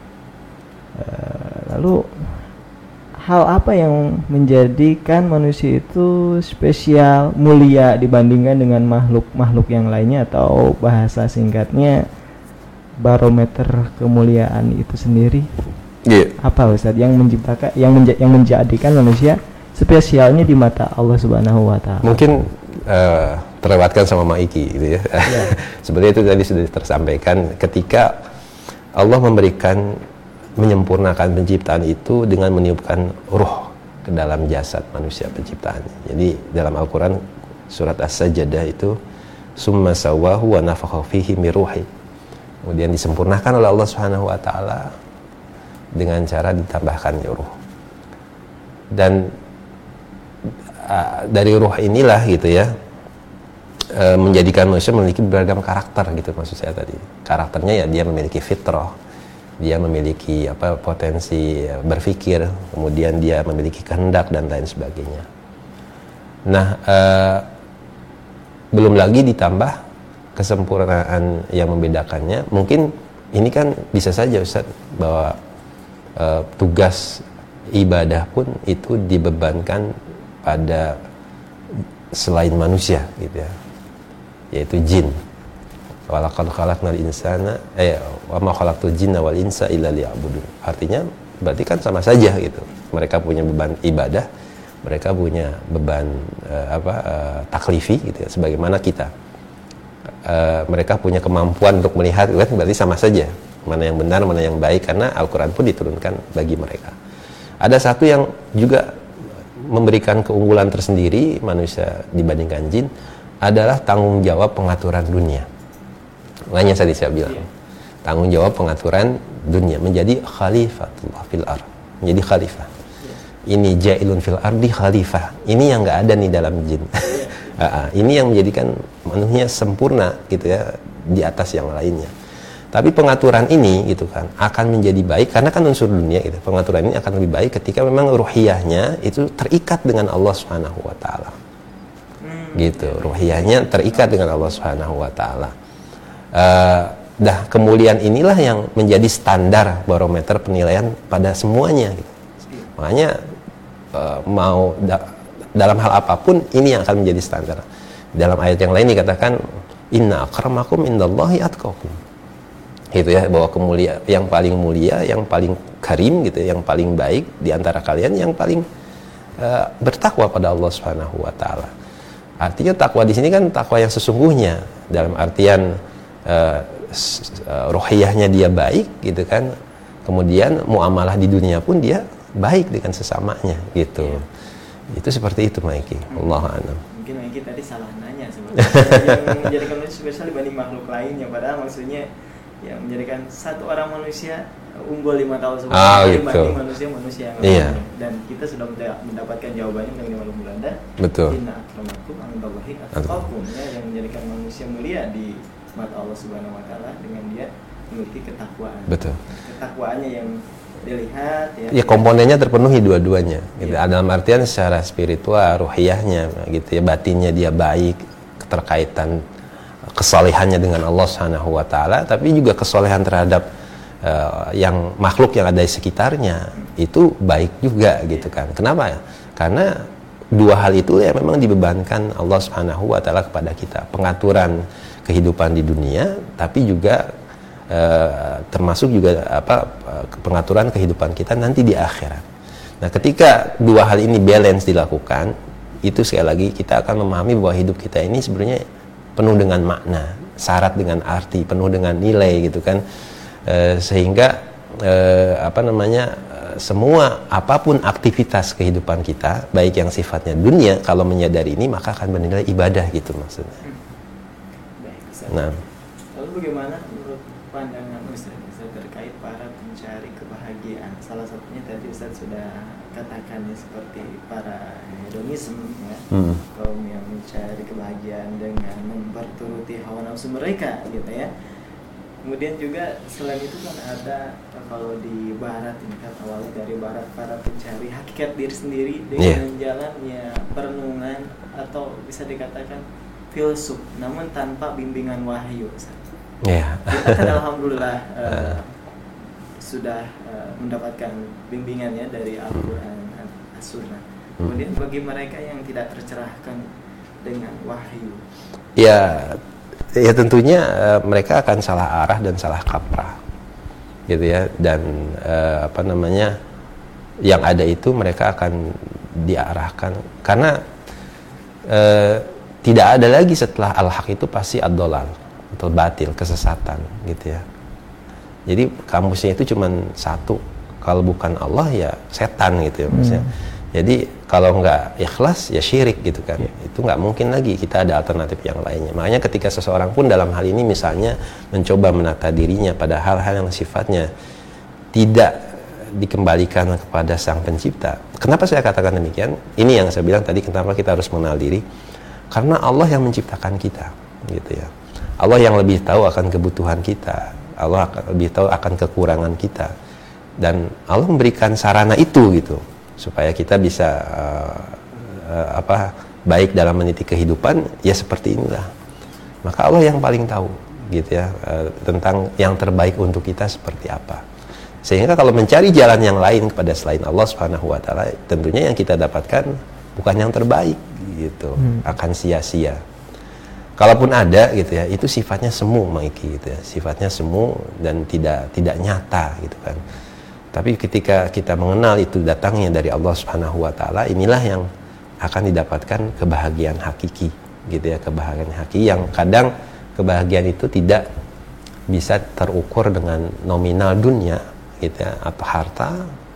Eh, lalu hal apa yang menjadikan manusia itu spesial, mulia dibandingkan dengan makhluk-makhluk yang lainnya, atau bahasa singkatnya barometer kemuliaan itu sendiri? Yeah. Apa Ustaz yang menciptakan, yang, menja- yang menjadikan manusia spesialnya di mata Allah Subhanahu Wa Taala? Mungkin uh, terlewatkan sama Maiki gitu ya. Yeah. Seperti itu tadi sudah tersampaikan, ketika Allah memberikan menyempurnakan penciptaan itu dengan meniupkan ruh ke dalam jasad manusia penciptaannya. Jadi dalam Al-Quran surat As-Sajdah itu summa sawahu wa nafakha fihi min ruhi. Kemudian disempurnakan oleh Allah Subhanahu wa taala dengan cara ditambahkan ruh. Dan uh, dari ruh inilah gitu ya, uh, menjadikan manusia memiliki beragam karakter gitu maksud saya tadi. Karakternya ya dia memiliki fitrah, dia memiliki apa potensi berpikir, kemudian dia memiliki kehendak dan lain sebagainya. Nah, eh, belum lagi ditambah kesempurnaan yang membedakannya. Mungkin ini kan bisa saja Ustaz bahwa eh, tugas ibadah pun itu dibebankan pada selain manusia gitu ya, yaitu jin. Walaqad khalaqnal insana eh wa ma khalaqtul jinna wal insa illa liya'budun. Artinya berarti kan sama saja gitu. Mereka punya beban ibadah, mereka punya beban uh, apa uh, taklifi gitu ya, sebagaimana kita. Uh, mereka punya kemampuan untuk melihat, kan berarti sama saja. Mana yang benar, mana yang baik, karena Al-Qur'an pun diturunkan bagi mereka. Ada satu yang juga memberikan keunggulan tersendiri manusia dibandingkan jin, adalah tanggung jawab pengaturan dunia. Makanya tadi saya bilang, tanggung jawab pengaturan dunia, menjadi khalifatullah fil ard, menjadi khalifah. Ini ja'ilun fil ardi khalifah. Ini yang enggak ada nih dalam jin. Ini yang menjadikan manusia sempurna gitu ya di atas yang lainnya. Tapi pengaturan ini gitu kan akan menjadi baik karena kan unsur dunia gitu. Pengaturan ini akan lebih baik ketika memang ruhiyahnya itu terikat dengan Allah Subhanahu wa taala. Gitu, ruhiyahnya terikat dengan Allah Subhanahu wa taala. Uh, dah kemuliaan inilah yang menjadi standar barometer penilaian pada semuanya gitu. Makanya uh, mau da- dalam hal apapun ini yang akan menjadi standar. Dalam ayat yang lain dikatakan inna akramakum indallahi atqakum. Gitu ya, bahwa kemuliaan yang paling mulia, yang paling karim gitu, yang paling baik di antara kalian yang paling uh, bertakwa pada Allah Subhanahu wa taala. Artinya takwa di sini kan takwa yang sesungguhnya, dalam artian uh, uh, rohiyahnya dia baik gitu kan, kemudian muamalah di dunia pun dia baik dengan sesamanya gitu. Yeah. Itu seperti itu Maiki. Hmm. Allahu a'lam. Mungkin Maiki tadi salah nanya sebenarnya yang menjadikan manusia spesial dibanding makhluk lainnya, padahal maksudnya yang menjadikan satu orang manusia unggul lima tahun sebelum ah, dibanding gitu. manusia-manusia yang iya. lainnya. Dan kita sudah mendapatkan jawabannya dari malam Belanda. Betul. Inna akramakum indallahi atqakum, ya, yang menjadikan manusia mulia di mata Allah Subhanahu wa taala dengan dia memiliki ketakwaan. Betul. Ketakwaannya yang dilihat ya. Ya komponennya terpenuhi dua-duanya. Gitu. Ya. Dalam artian secara spiritual, ruhiyahnya gitu ya, batinnya dia baik, keterkaitan kesalehannya dengan Allah Subhanahu wa taala, tapi juga kesolehan terhadap uh, yang makhluk yang ada di sekitarnya itu baik juga gitu kan. Kenapa ya? Karena dua hal itu yang memang dibebankan Allah Subhanahu wa taala kepada kita. Pengaturan kehidupan di dunia, tapi juga uh, termasuk juga apa pengaturan kehidupan kita nanti di akhirat. Nah, ketika dua hal ini balance dilakukan, itu sekali lagi kita akan memahami bahwa hidup kita ini sebenarnya penuh dengan makna, syarat dengan arti, penuh dengan nilai gitu kan, e, sehingga e, apa namanya e, semua apapun aktivitas kehidupan kita, baik yang sifatnya dunia, kalau menyadari ini maka akan bernilai ibadah gitu maksudnya. Baik, nah, lalu bagaimana menurut pandangan Ustaz terkait para pencari kebahagiaan? Salah satunya tadi Ustaz sudah katakan ya, seperti para hedonisme ya, hmm. kaum yang mencari kebahagiaan dengan memperturuti hawa nafsu mereka gitu ya. Kemudian juga selain itu kan ada kalau di barat ini kan awalnya dari barat para pencari hakikat diri sendiri dengan yeah. jalannya perenungan atau bisa dikatakan filsuf, namun tanpa bimbingan wahyu. Yeah. Kita kan alhamdulillah uh, sudah uh, mendapatkan bimbingannya dari Al-Quran dan As-Sunnah. Kemudian bagi mereka yang tidak tercerahkan dengan wahyu, ya, ya tentunya uh, mereka akan salah arah dan salah kaprah, gitu ya. Dan uh, apa namanya, yang ada itu mereka akan diarahkan karena uh, tidak ada lagi setelah al-haq itu pasti ad-dolal atau batil, kesesatan, gitu ya. Jadi kamusnya itu cuma satu, kalau bukan Allah ya setan gitu ya maksudnya. Hmm. Jadi kalau nggak ikhlas ya syirik gitu kan. Yeah. Itu nggak mungkin lagi, kita ada alternatif yang lainnya. Makanya ketika seseorang pun dalam hal ini misalnya mencoba menata dirinya pada hal-hal yang sifatnya tidak dikembalikan kepada Sang Pencipta. Kenapa saya katakan demikian? Ini yang saya bilang tadi, kenapa kita harus mengenal diri? Karena Allah yang menciptakan kita, gitu ya. Allah yang lebih tahu akan kebutuhan kita. Allah lebih tahu akan kekurangan kita, dan Allah memberikan sarana itu gitu supaya kita bisa uh, uh, apa baik dalam meniti kehidupan ya seperti inilah. Maka Allah yang paling tahu gitu ya uh, tentang yang terbaik untuk kita seperti apa. Sehingga kalau mencari jalan yang lain kepada selain Allah Subhanahu wa taala, tentunya yang kita dapatkan bukan yang terbaik gitu, hmm. akan sia-sia. Kalaupun ada gitu ya, itu sifatnya semu Maiki gitu ya, sifatnya semu dan tidak tidak nyata gitu kan. Tapi ketika kita mengenal itu datangnya dari Allah Subhanahu wa taala, inilah yang akan didapatkan kebahagiaan hakiki gitu ya, kebahagiaan hakiki yang kadang kebahagiaan itu tidak bisa terukur dengan nominal dunia gitu ya, atau harta,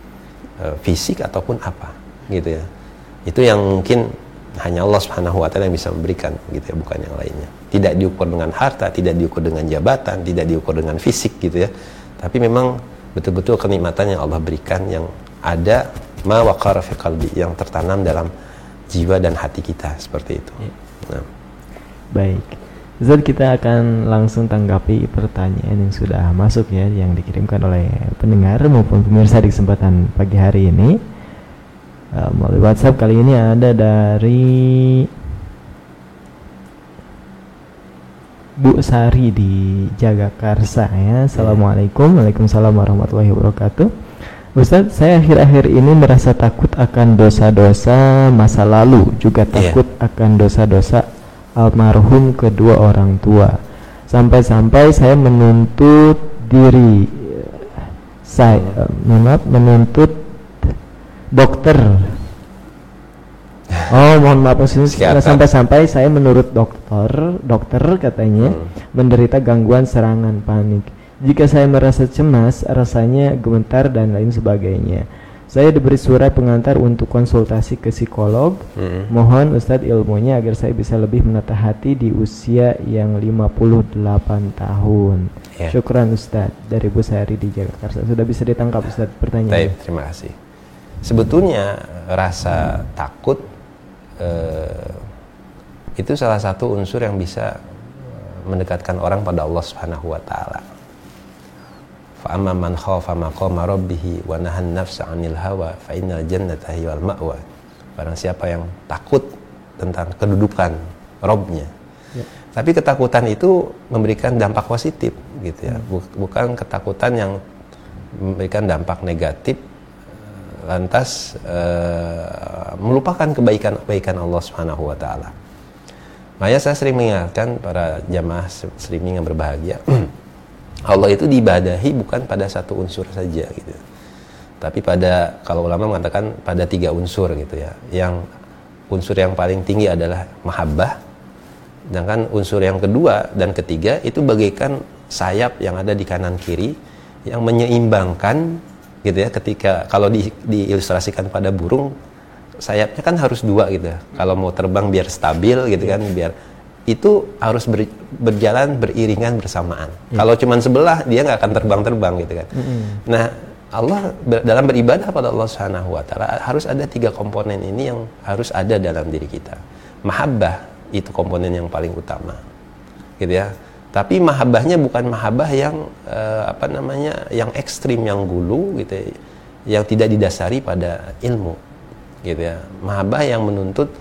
e, fisik ataupun apa gitu ya. Itu yang mungkin hanya Allah Subhanahu wa taala yang bisa memberikan gitu ya, bukan yang lainnya. Tidak diukur dengan harta, tidak diukur dengan jabatan, tidak diukur dengan fisik gitu ya. Tapi memang betul-betul kenikmatan yang Allah berikan yang ada ma waqara fi qalbi, yang tertanam dalam jiwa dan hati kita, seperti itu. Ya. Nah. Baik. Ustaz, kita akan langsung tanggapi pertanyaan yang sudah masuk ya, yang dikirimkan oleh pendengar maupun pemirsa di kesempatan pagi hari ini. Uh, melalui WhatsApp kali ini ada dari Bu Sari di Jagakarsa ya. Assalamualaikum. Waalaikumsalam warahmatullahi wabarakatuh. Ustaz, saya akhir-akhir ini merasa takut akan dosa-dosa masa lalu, juga takut yeah. akan dosa-dosa almarhum kedua orang tua. Sampai-sampai saya menuntut diri saya, maaf, menuntut dokter Oh, mohon maaf maksudnya sampai-sampai saya menurut dokter, dokter katanya hmm. menderita gangguan serangan panik. Jika saya merasa cemas, rasanya gemetar dan lain sebagainya. Saya diberi surat pengantar untuk konsultasi ke psikolog. Hmm. Mohon Ustadz ilmunya agar saya bisa lebih menata hati di usia yang lima puluh delapan tahun. Ya. Syukran Ustadz dari Bu Sari di Jakarta. Sudah bisa ditangkap Ustadz pertanyaannya. Baik, terima kasih. Sebetulnya rasa hmm. takut eh, itu salah satu unsur yang bisa mendekatkan orang pada Allah Subhanahu wa taala. Fa amma man khafa maqama rabbih wa nahan nafsa 'anil hawa fa innal jannata hiyal ma'wa. Barang siapa yang takut tentang kedudukan Rabb-nya. Ya. Tapi ketakutan itu memberikan dampak positif gitu ya. Hmm. Bukan ketakutan yang memberikan dampak negatif lantas uh, melupakan kebaikan-kebaikan Allah Subhanahu wa taala. Makanya saya sering mengingatkan para jamaah streaming yang berbahagia, Allah itu diibadahi bukan pada satu unsur saja gitu. Tapi pada, kalau ulama mengatakan pada tiga unsur gitu ya. Yang unsur yang paling tinggi adalah mahabbah, sedangkan unsur yang kedua dan ketiga itu bagaikan sayap yang ada di kanan kiri yang menyeimbangkan gitu ya, ketika kalau di, diilustrasikan pada burung, sayapnya kan harus dua gitu ya. Kalau mau terbang biar stabil gitu kan, biar itu harus ber, berjalan beriringan bersamaan. Ya. Kalau cuman sebelah dia nggak akan terbang-terbang gitu kan. Mm-hmm. Nah, Allah ber, dalam beribadah pada Allah Subhanahu wa taala harus ada tiga komponen ini yang harus ada dalam diri kita. Mahabbah itu komponen yang paling utama. Gitu ya. Tapi mahabbahnya bukan mahabbah yang uh, apa namanya, yang ekstrim, yang gulu gitu ya, yang tidak didasari pada ilmu gitu ya. Mahabbah yang menuntut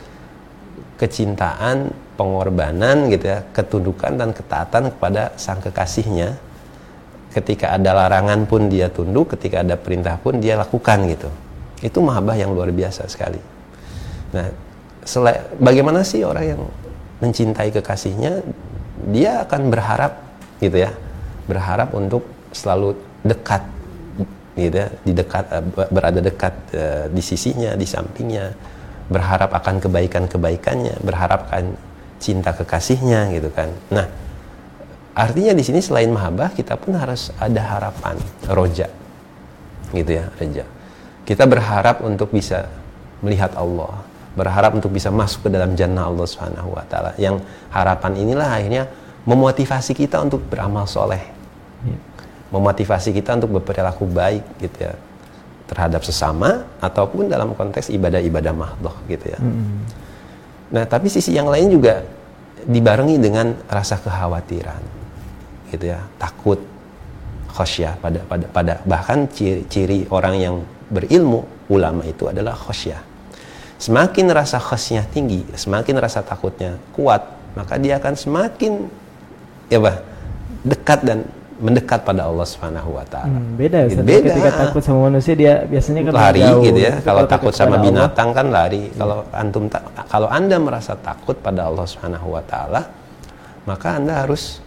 kecintaan, pengorbanan gitu ya, ketundukan dan ketaatan kepada sang kekasihnya. Ketika ada larangan pun dia tunduk, ketika ada perintah pun dia lakukan gitu. Itu mahabbah yang luar biasa sekali. Nah, sel- bagaimana sih orang yang mencintai kekasihnya? Dia akan berharap gitu ya, berharap untuk selalu dekat gitu ya, di dekat, berada dekat uh, di sisinya, di sampingnya, berharap akan kebaikan-kebaikannya, berharap akan cinta kekasihnya gitu kan. Nah, artinya di sini selain mahabbah kita pun harus ada harapan, roja gitu ya, roja. Kita berharap untuk bisa melihat Allah, berharap untuk bisa masuk ke dalam jannah Allah Subhanahu wa taala. Yang harapan inilah akhirnya memotivasi kita untuk beramal soleh. Ya. Memotivasi kita untuk berperilaku baik gitu ya, terhadap sesama ataupun dalam konteks ibadah-ibadah mahdhah gitu ya. Mm-hmm. Nah, tapi sisi yang lain juga dibarengi dengan rasa kekhawatiran. Gitu ya, takut, khasyah pada pada pada bahkan ciri-ciri orang yang berilmu, ulama itu adalah khasyah. Semakin rasa khasyah tinggi, semakin rasa takutnya kuat, maka dia akan semakin ya bah, dekat dan mendekat pada Allah Subhanahu wa taala. Hmm, beda, gitu. Beda. Ketika takut sama manusia dia biasanya kan lari jauh, gitu ya. Kalau takut sama binatang Allah, kan lari. Hmm. Kalau antum ta- kalau Anda merasa takut pada Allah Subhanahu wa taala, maka Anda harus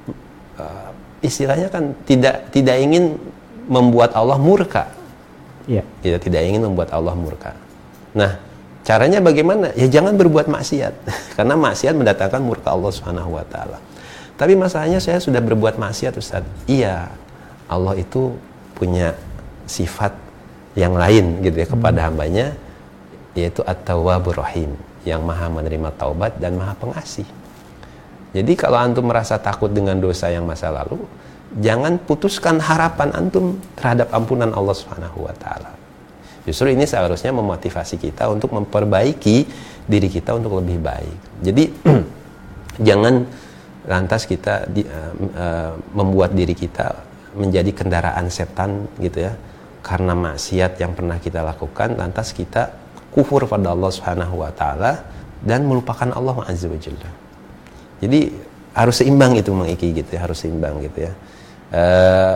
uh, istilahnya kan tidak tidak ingin membuat Allah murka. Iya. Ya, tidak ingin membuat Allah murka. Nah, caranya bagaimana? Ya jangan berbuat maksiat. Karena maksiat mendatangkan murka Allah Subhanahu wa taala. Tapi masalahnya saya sudah berbuat maksiat, Ustaz. Iya. Allah itu punya sifat yang lain gitu ya kepada hmm. hambanya, yaitu At-Tawwabur Rahim, yang Maha menerima taubat dan Maha pengasih. Jadi kalau antum merasa takut dengan dosa yang masa lalu, jangan putuskan harapan antum terhadap ampunan Allah Subhanahu wa taala. Justru ini seharusnya memotivasi kita untuk memperbaiki diri kita untuk lebih baik. Jadi jangan lantas kita di, uh, uh, membuat diri kita menjadi kendaraan setan gitu ya, karena maksiat yang pernah kita lakukan, lantas kita kufur pada Allah Subhanahu wa taala dan melupakan Allah Azza wa Jalla. Jadi harus seimbang itu Mang Iki gitu ya, harus seimbang gitu ya. Uh,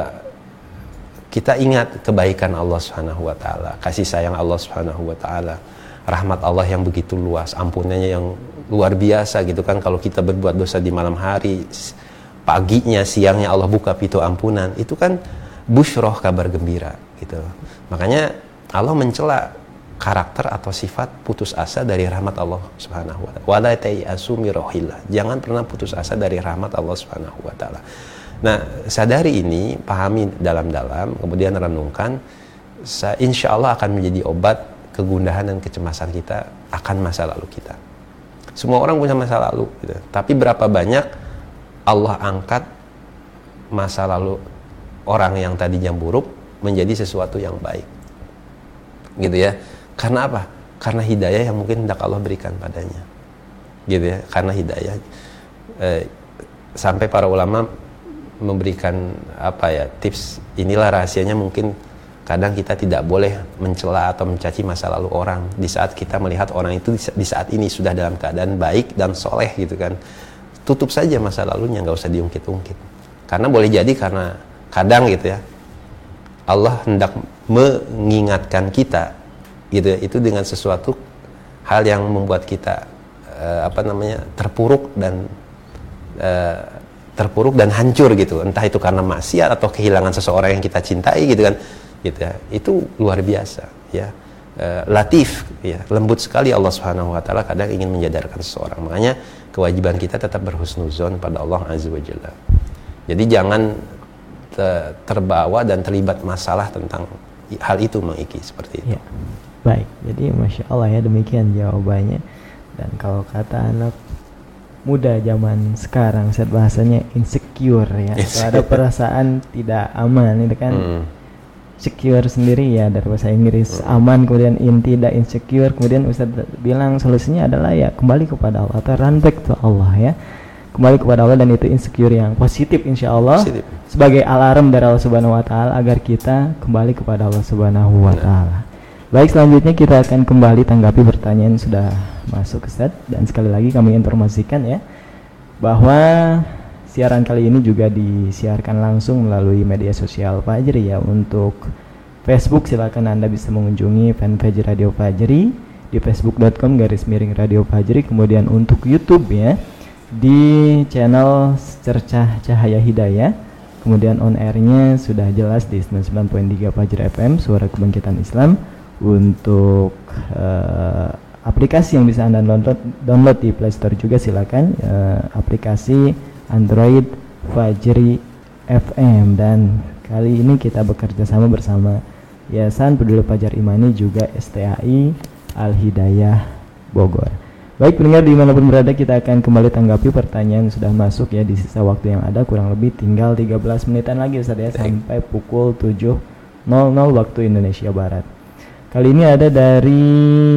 kita ingat kebaikan Allah Subhanahu wa taala, kasih sayang Allah Subhanahu wa taala, rahmat Allah yang begitu luas, ampunannya yang luar biasa gitu kan. Kalau kita berbuat dosa di malam hari, paginya, siangnya Allah buka pintu ampunan, itu kan busyroh, kabar gembira gitu. Makanya Allah mencela karakter atau sifat putus asa dari rahmat Allah Subhanahu wa taala. Wala tayasu min rauhillah. Jangan pernah putus asa dari rahmat Allah Subhanahu wa taala. Nah, sadari ini, pahami dalam-dalam, kemudian renungkan, insya Allah akan menjadi obat kegundahan dan kecemasan kita akan masa lalu kita. Semua orang punya masa lalu, gitu. Tapi berapa banyak Allah angkat masa lalu orang yang tadinya buruk menjadi sesuatu yang baik, gitu ya. Karena apa? Karena hidayah yang mungkin hendak Allah berikan padanya, gitu ya. Karena hidayah, eh, sampai para ulama memberikan apa ya tips, inilah rahasianya. Mungkin kadang kita tidak boleh mencela atau mencaci masa lalu orang di saat kita melihat orang itu di saat ini sudah dalam keadaan baik dan soleh, gitu kan. Tutup saja masa lalunya, nggak usah diungkit-ungkit. Karena boleh jadi karena kadang gitu ya, Allah hendak mengingatkan kita, gitu ya, itu dengan sesuatu hal yang membuat kita uh, apa namanya terpuruk dan uh, terpuruk dan hancur, gitu. Entah itu karena maksiat atau kehilangan seseorang yang kita cintai, gitu kan, gitu ya. Itu luar biasa, ya. Uh, latif, ya, lembut sekali Allah Subhanahu wa taala kadang ingin menyadarkan seseorang. Makanya kewajiban kita tetap berhusnuzon pada Allah Azza wa Jalla. Jadi jangan te- terbawa dan terlibat masalah tentang hal itu, Mang Iki, seperti itu. Ya. Baik, jadi Masya Allah ya, demikian jawabannya. Dan kalau kata anak muda zaman sekarang, set bahasanya insecure ya, yes. Ada perasaan tidak aman, itu kan hmm. secure sendiri ya, dari bahasa Inggris hmm. aman, kemudian in tidak insecure, kemudian Ustaz bilang solusinya adalah ya kembali kepada Allah atau run back to Allah ya, kembali kepada Allah, dan itu insecure yang positif insya Allah, positif. Sebagai alarm dari Allah Subhanahu Wa Taala agar kita kembali kepada Allah Subhanahu Wa Taala. Baik, selanjutnya kita akan kembali tanggapi pertanyaan sudah masuk Ustaz, dan sekali lagi kami informasikan ya bahwa siaran kali ini juga disiarkan langsung melalui media sosial Fajri ya. Untuk Facebook silakan Anda bisa mengunjungi fanpage Radio Fajri di facebook dot com garis miring Radio Fajri. Kemudian untuk YouTube ya di channel Cercah Cahaya Hidayah. Kemudian on airnya sudah jelas di sembilan puluh sembilan koma tiga Fajri F M, Suara Kebangkitan Islam. Untuk uh, aplikasi yang bisa Anda download, download di Play Store juga silakan, uh, aplikasi Android Fajri F M. Dan kali ini kita bekerja sama bersama Yayasan Peduli Fajar Imani juga S T A I Al Hidayah Bogor. Baik pendengar dimanapun berada, kita akan kembali tanggapi pertanyaan yang sudah masuk ya di sisa waktu yang ada, kurang lebih tinggal tiga belas menitan lagi Ustaz ya, sampai pukul tujuh nol nol waktu Indonesia Barat. Kali ini ada dari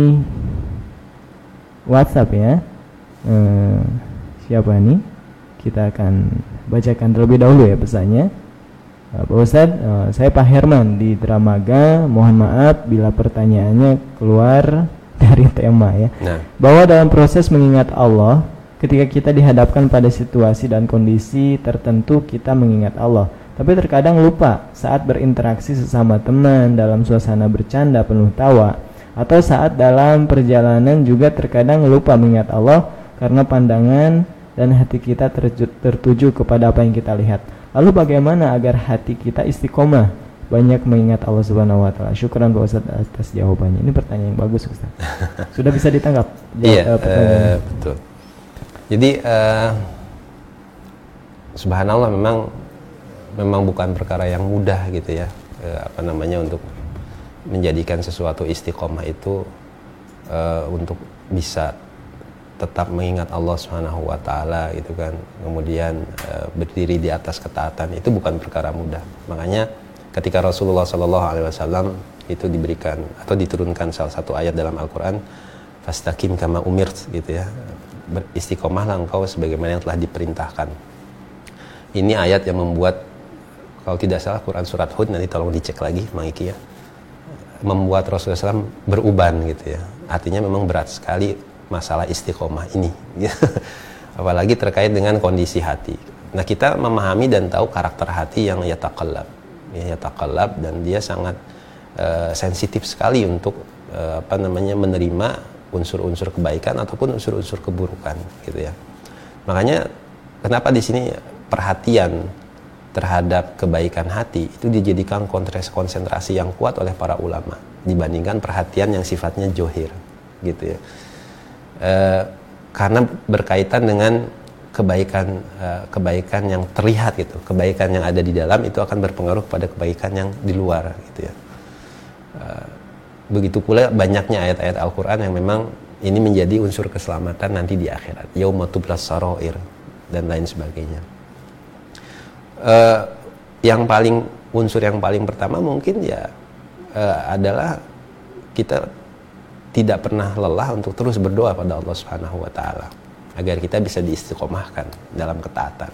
WhatsApp ya. Hmm, siapa nih? Kita akan bacakan terlebih dahulu ya pesannya. Pak Ustadz, uh, saya Pak Herman di Dramaga. Mohon maaf bila pertanyaannya keluar dari tema ya. Nah. Bahwa dalam proses mengingat Allah, ketika kita dihadapkan pada situasi dan kondisi tertentu kita mengingat Allah. Tapi terkadang lupa saat berinteraksi sesama teman, dalam suasana bercanda penuh tawa, atau saat dalam perjalanan juga terkadang lupa mengingat Allah karena pandangan dan hati kita terju- tertuju kepada apa yang kita lihat. Lalu bagaimana agar hati kita istiqomah banyak mengingat Allah Subhanahu wa taala? Syukran Pak Ustaz atas jawabannya. Ini pertanyaan yang bagus Ustaz. Sudah bisa ditangkap? Iya, uh, betul. Jadi uh, subhanallah memang memang bukan perkara yang mudah gitu ya, e, apa namanya untuk menjadikan sesuatu istiqomah itu e, untuk bisa tetap mengingat Allah Subhanahu wa taala gitu kan. Kemudian e, berdiri di atas ketaatan itu bukan perkara mudah. Makanya ketika Rasulullah sallallahu alaihi wasallam itu diberikan atau diturunkan salah satu ayat dalam Al-Qur'an, fastaqim kama umirt gitu ya. Beristiqomahlah engkau sebagaimana yang telah diperintahkan. Ini ayat yang membuat, kalau tidak salah Quran surat Hud, nanti tolong dicek lagi Mang Iki ya, membuat Rasulullah shallallahu alaihi wasallam beruban gitu ya. Artinya memang berat sekali masalah istiqomah ini apalagi terkait dengan kondisi hati. Nah kita memahami dan tahu karakter hati yang yataqallab ya, yataqallab dan dia sangat uh, sensitif sekali untuk uh, apa namanya menerima unsur-unsur kebaikan ataupun unsur-unsur keburukan gitu ya. Makanya kenapa di sini perhatian terhadap kebaikan hati itu dijadikan konsentrasi yang kuat oleh para ulama dibandingkan perhatian yang sifatnya johir, gitu ya. E, karena berkaitan dengan kebaikan e, kebaikan yang terlihat gitu, kebaikan yang ada di dalam itu akan berpengaruh pada kebaikan yang di luar, gitu ya. E, begitu pula banyaknya ayat-ayat Al-Quran yang memang ini menjadi unsur keselamatan nanti di akhirat, yauma tublas sarair dan lain sebagainya. Uh, yang paling unsur yang paling pertama mungkin ya uh, adalah kita tidak pernah lelah untuk terus berdoa pada Allah Subhanahu wa taala agar kita bisa diistiqomahkan dalam ketaatan.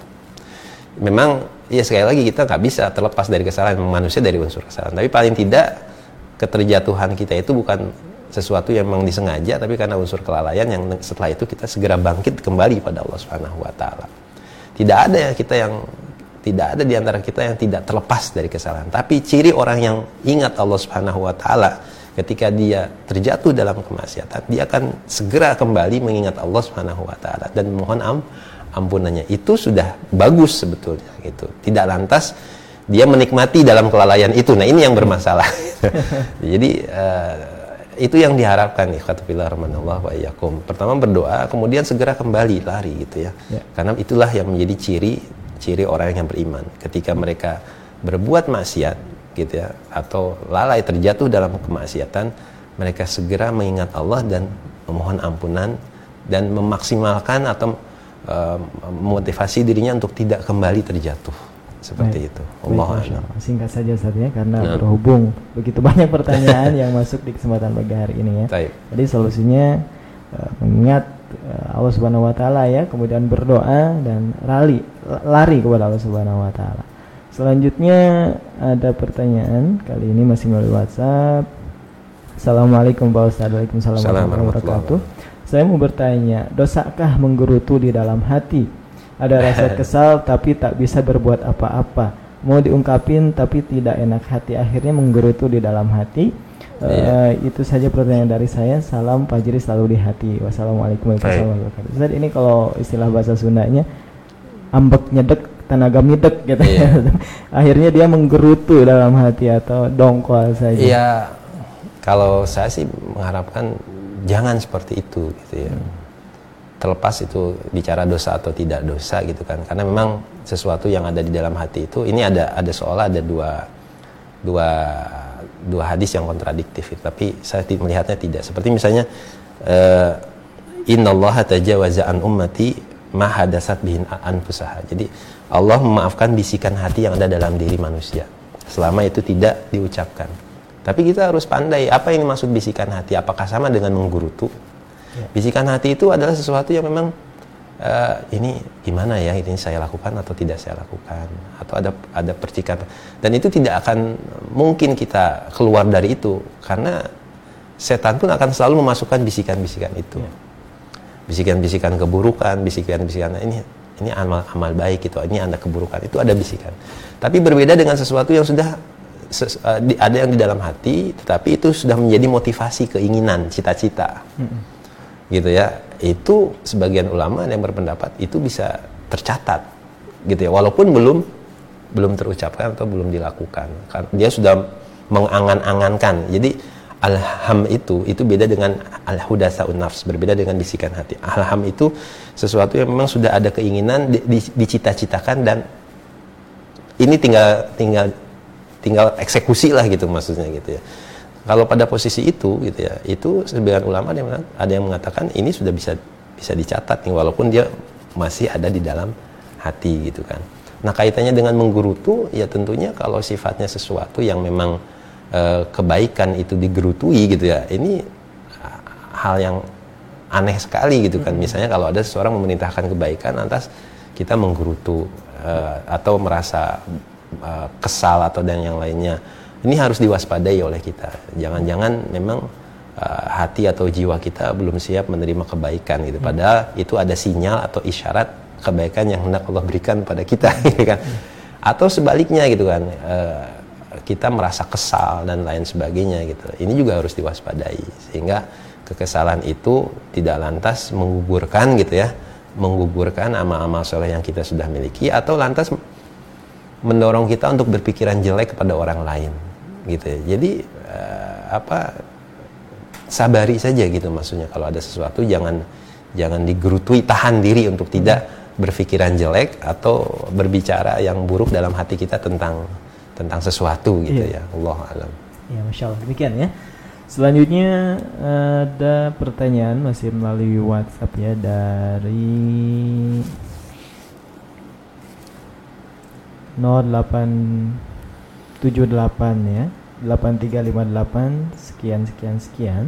Memang ya sekali lagi kita nggak bisa terlepas dari kesalahan, manusia dari unsur kesalahan, tapi paling tidak keterjatuhan kita itu bukan sesuatu yang memang disengaja, tapi karena unsur kelalaian yang setelah itu kita segera bangkit kembali pada Allah Subhanahu wa taala. Tidak ada ya kita yang Tidak ada di antara kita yang tidak terlepas dari kesalahan. Tapi ciri orang yang ingat Allah Subhanahu wa taala ketika dia terjatuh dalam kemaksiatan, dia akan segera kembali mengingat Allah Subhanahu wa taala dan mohon am, ampunannya. Itu sudah bagus sebetulnya gitu. Tidak lantas dia menikmati dalam kelalaian itu. Nah, ini yang bermasalah. Jadi uh, itu yang diharapkan nih, khatufillah rahmanallah wa iyyakum. Pertama berdoa, kemudian segera kembali lari gitu ya. ya. Karena itulah yang menjadi ciri ciri orang yang beriman. Ketika mereka berbuat maksiat gitu ya, atau lalai terjatuh dalam kemaksiatan, mereka segera mengingat Allah dan memohon ampunan dan memaksimalkan atau uh, memotivasi dirinya untuk tidak kembali terjatuh seperti Baik. itu. Allah a'lam. Singkat saja Ustaz ya, karena nah. berhubung begitu banyak pertanyaan yang masuk di kesempatan pagi hari ini ya. Baik. Jadi solusinya uh, mengingat Allah Subhanahu wa taala ya, kemudian berdoa dan lari lari kepada Allah Subhanahu wa taala. Selanjutnya ada pertanyaan, kali ini masih melalui WhatsApp. Assalamualaikum Pak Ustaz. Waalaikumsalam warahmatullahi wabarakatuh. Saya mau bertanya, dosakah menggerutu di dalam hati? Ada rasa kesal tapi tak bisa berbuat apa-apa. Mau diungkapin tapi tidak enak hati, akhirnya menggerutu di dalam hati. Uh, itu saja pertanyaan dari saya. Salam Fajri selalu di hati. Wassalamualaikum warahmatullahi wabarakatuh. Ustaz, ini kalau istilah bahasa Sundanya ambek nyedek tenaga midek gitu. Iya. Akhirnya dia menggerutu dalam hati atau dongkol saja. Iya. Kalau saya sih mengharapkan jangan seperti itu gitu ya. Hmm. Terlepas itu bicara dosa atau tidak dosa gitu kan. Karena memang sesuatu yang ada di dalam hati itu, ini ada ada seolah ada dua dua dua hadis yang kontradiktif, tapi saya melihatnya tidak. Seperti misalnya uh, innallaha tajawaza an ummati ma hadasat bihin anfusaha. Jadi Allah memaafkan bisikan hati yang ada dalam diri manusia selama itu tidak diucapkan. Tapi kita harus pandai apa yang dimaksud bisikan hati, apakah sama dengan menggerutu? Ya. Bisikan hati itu adalah sesuatu yang memang uh, ini gimana ya, ini saya lakukan atau tidak saya lakukan, atau ada ada percikan, dan itu tidak akan mungkin kita keluar dari itu karena setan pun akan selalu memasukkan bisikan-bisikan itu, ya. Bisikan-bisikan keburukan, bisikan-bisikan ini ini amal amal baik itu, ini ada keburukan, itu ada bisikan. Tapi berbeda dengan sesuatu yang sudah ses, uh, di, ada yang di dalam hati, tetapi itu sudah menjadi motivasi, keinginan, cita-cita. Hmm. Gitu ya, itu sebagian ulama yang berpendapat itu bisa tercatat gitu ya, walaupun belum belum terucapkan atau belum dilakukan, kan dia sudah mengangan-angankan. Jadi alham itu itu beda dengan al-hudatsaun nafs, berbeda dengan bisikan hati. Alham itu sesuatu yang memang sudah ada keinginan di, di, dicita-citakan dan ini tinggal tinggal tinggal eksekusi lah gitu maksudnya gitu ya. Kalau pada posisi itu gitu ya, itu sebagian ulama ada yang mengatakan ini sudah bisa bisa dicatat nih, walaupun dia masih ada di dalam hati gitu kan. Nah, kaitannya dengan menggerutu ya tentunya kalau sifatnya sesuatu yang memang e, kebaikan itu digerutui gitu ya, ini hal yang aneh sekali gitu kan. Misalnya kalau ada seseorang memerintahkan kebaikan lantas kita menggerutu e, atau merasa e, kesal atau dan yang lainnya. Ini harus diwaspadai oleh kita. Jangan-jangan memang uh, hati atau jiwa kita belum siap menerima kebaikan gitu. Padahal itu ada sinyal atau isyarat kebaikan yang hendak Allah berikan pada kita, gitu kan. Atau sebaliknya gitu kan, uh, kita merasa kesal dan lain sebagainya gitu. Ini juga harus diwaspadai sehingga kekesalan itu tidak lantas menggugurkan gitu ya, menggugurkan amal-amal soleh yang kita sudah miliki, atau lantas mendorong kita untuk berpikiran jelek kepada orang lain, gitu ya. Jadi uh, apa sabari saja gitu maksudnya. Kalau ada sesuatu jangan jangan digerutui, tahan diri untuk tidak berpikiran jelek atau berbicara yang buruk dalam hati kita tentang tentang sesuatu gitu yeah. ya. Allah alam. Ya, Masya Allah, demikian ya. Selanjutnya ada pertanyaan masih melalui WhatsApp ya dari nol delapan tujuh delapan ya delapan tiga lima delapan sekian sekian sekian.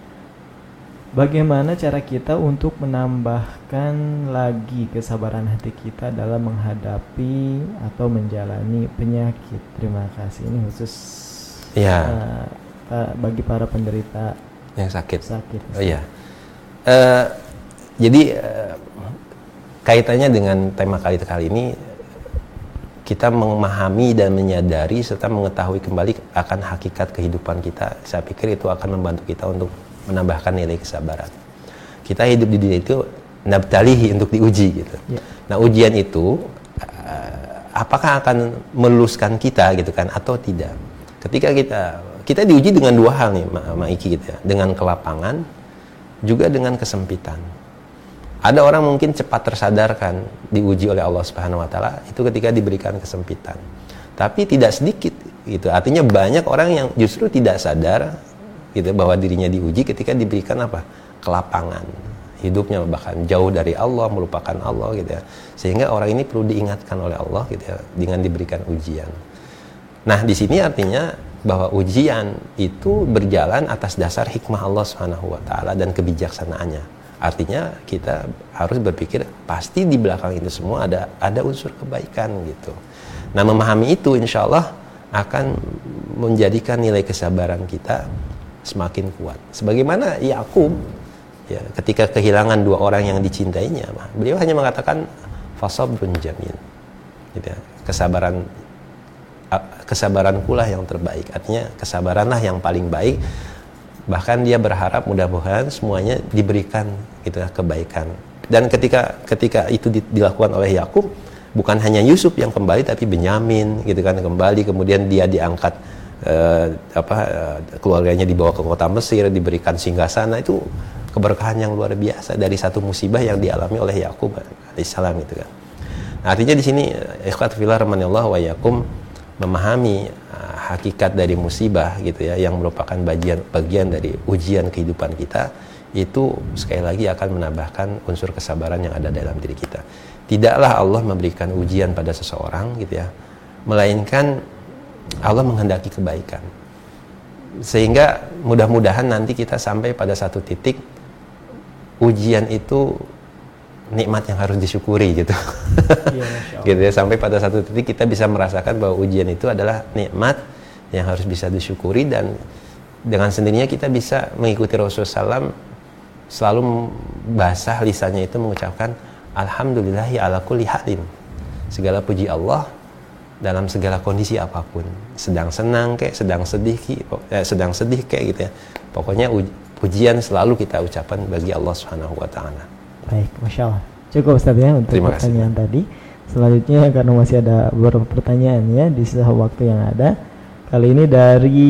Bagaimana cara kita untuk menambahkan lagi kesabaran hati kita dalam menghadapi atau menjalani penyakit? Terima kasih. Ini khusus ya. uh, bagi para penderita yang sakit. Sakit. Oh iya. Uh, jadi uh, kaitannya dengan tema kali kali ini, kita memahami dan menyadari serta mengetahui kembali akan hakikat kehidupan kita. Saya pikir itu akan membantu kita untuk menambahkan nilai kesabaran. Kita hidup di dunia itu nabtalihi, untuk diuji gitu. Ya. Nah, ujian itu uh, apakah akan meluluskan kita gitu kan atau tidak? Ketika kita kita diuji dengan dua hal nih, Ma Iki gitu ya, dengan kelapangan juga dengan kesempitan. Ada orang mungkin cepat tersadarkan diuji oleh Allah Subhanahu wa taala itu ketika diberikan kesempitan. Tapi tidak sedikit gitu. Artinya banyak orang yang justru tidak sadar gitu bahwa dirinya diuji ketika diberikan apa? Kelapangan. Hidupnya bahkan jauh dari Allah, melupakan Allah gitu ya. Sehingga orang ini perlu diingatkan oleh Allah gitu ya dengan diberikan ujian. Nah, di sini artinya bahwa ujian itu berjalan atas dasar hikmah Allah Subhanahu wa taala dan kebijaksanaannya. Artinya kita harus berpikir pasti di belakang itu semua ada ada unsur kebaikan gitu. Nah, memahami itu insya Allah akan menjadikan nilai kesabaran kita semakin kuat. Sebagaimana Yakub ya, ketika kehilangan dua orang yang dicintainya, beliau hanya mengatakan fasabrun jamil. Gitu ya. Kesabaran kesabaran pula yang terbaik, artinya kesabaranlah yang paling baik. Bahkan dia berharap mudah-mudahan semuanya diberikan gitu ya, kebaikan. Dan ketika ketika itu dilakukan oleh Yakub, bukan hanya Yusuf yang kembali tapi Benyamin gitu kan kembali, kemudian dia diangkat eh, apa eh, keluarganya dibawa ke kota Mesir, diberikan singgasana. Itu keberkahan yang luar biasa dari satu musibah yang dialami oleh Yakub alaihissalam gitu kan. Nah, artinya di sini ikhwat fillah rahimanillah wa yakum, memahami uh, hakikat dari musibah gitu ya, yang merupakan bagian bagian dari ujian kehidupan kita, itu sekali lagi akan menambahkan unsur kesabaran yang ada dalam diri kita. Tidaklah Allah memberikan ujian pada seseorang gitu ya, melainkan Allah menghendaki kebaikan. Sehingga mudah-mudahan nanti kita sampai pada satu titik ujian itu nikmat yang harus disyukuri gitu. Ya, gitu ya, sampai pada satu titik kita bisa merasakan bahwa ujian itu adalah nikmat yang harus bisa disyukuri, dan dengan sendirinya kita bisa mengikuti Rasulullah shallallahu alaihi wasallam selalu basah lisannya itu mengucapkan alhamdulillahi ala kulli halin. Segala puji Allah dalam segala kondisi apapun, sedang senang kayak, sedang sedih kayak, eh, sedang sedih kayak gitu ya. Pokoknya uj- pujian selalu kita ucapkan bagi Allah Subhanahu wa taala. Baik, Masya Allah. Cukup Ustaz ya untuk Terima pertanyaan kasih. Tadi. Selanjutnya karena masih ada beberapa pertanyaan ya di sisa waktu yang ada. Kali ini dari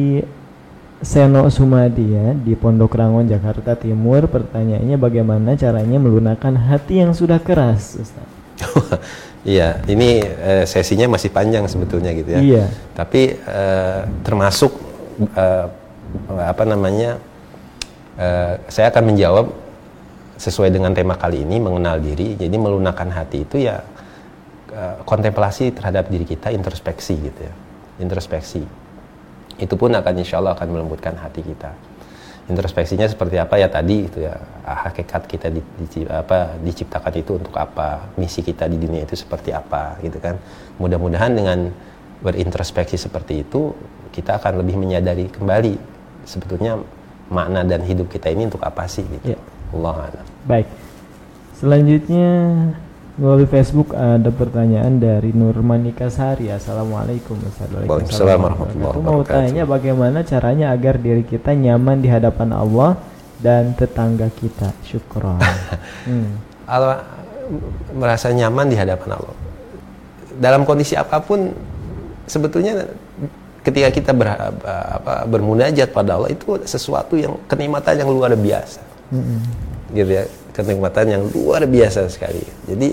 Seno Sumadi ya di Pondok Rangon, Jakarta Timur. Pertanyaannya, bagaimana caranya melunakkan hati yang sudah keras, Ustaz? Iya, ini eh, sesinya masih panjang sebetulnya gitu ya. Iya. Tapi eh, termasuk eh, apa namanya? Eh, saya akan menjawab sesuai dengan tema kali ini, mengenal diri. Jadi melunakkan hati itu ya uh, kontemplasi terhadap diri kita, introspeksi gitu ya. Introspeksi. Itu pun akan insya Allah akan melembutkan hati kita. Introspeksinya seperti apa ya tadi itu ya, hakikat kita di, di, apa, diciptakan itu untuk apa, misi kita di dunia itu seperti apa gitu kan. Mudah-mudahan dengan berintrospeksi seperti itu kita akan lebih menyadari kembali sebetulnya makna dan hidup kita ini untuk apa sih gitu. Ya. Allah a'lam. Baik. Selanjutnya melalui Facebook ada pertanyaan dari Nurmanika Sari. Assalamualaikum Waalaikumsalam warahmatullahi wabarakatuh. Mau tanya bagaimana caranya agar diri kita nyaman di hadapan Allah dan tetangga kita. Syukron. hmm. Allah merasa nyaman di hadapan Allah. dalam kondisi apapun sebetulnya ketika kita ber, apa, bermunajat pada Allah itu sesuatu yang kenikmatan yang luar biasa, mm-hmm. gitu ya, kenikmatan yang luar biasa sekali. Jadi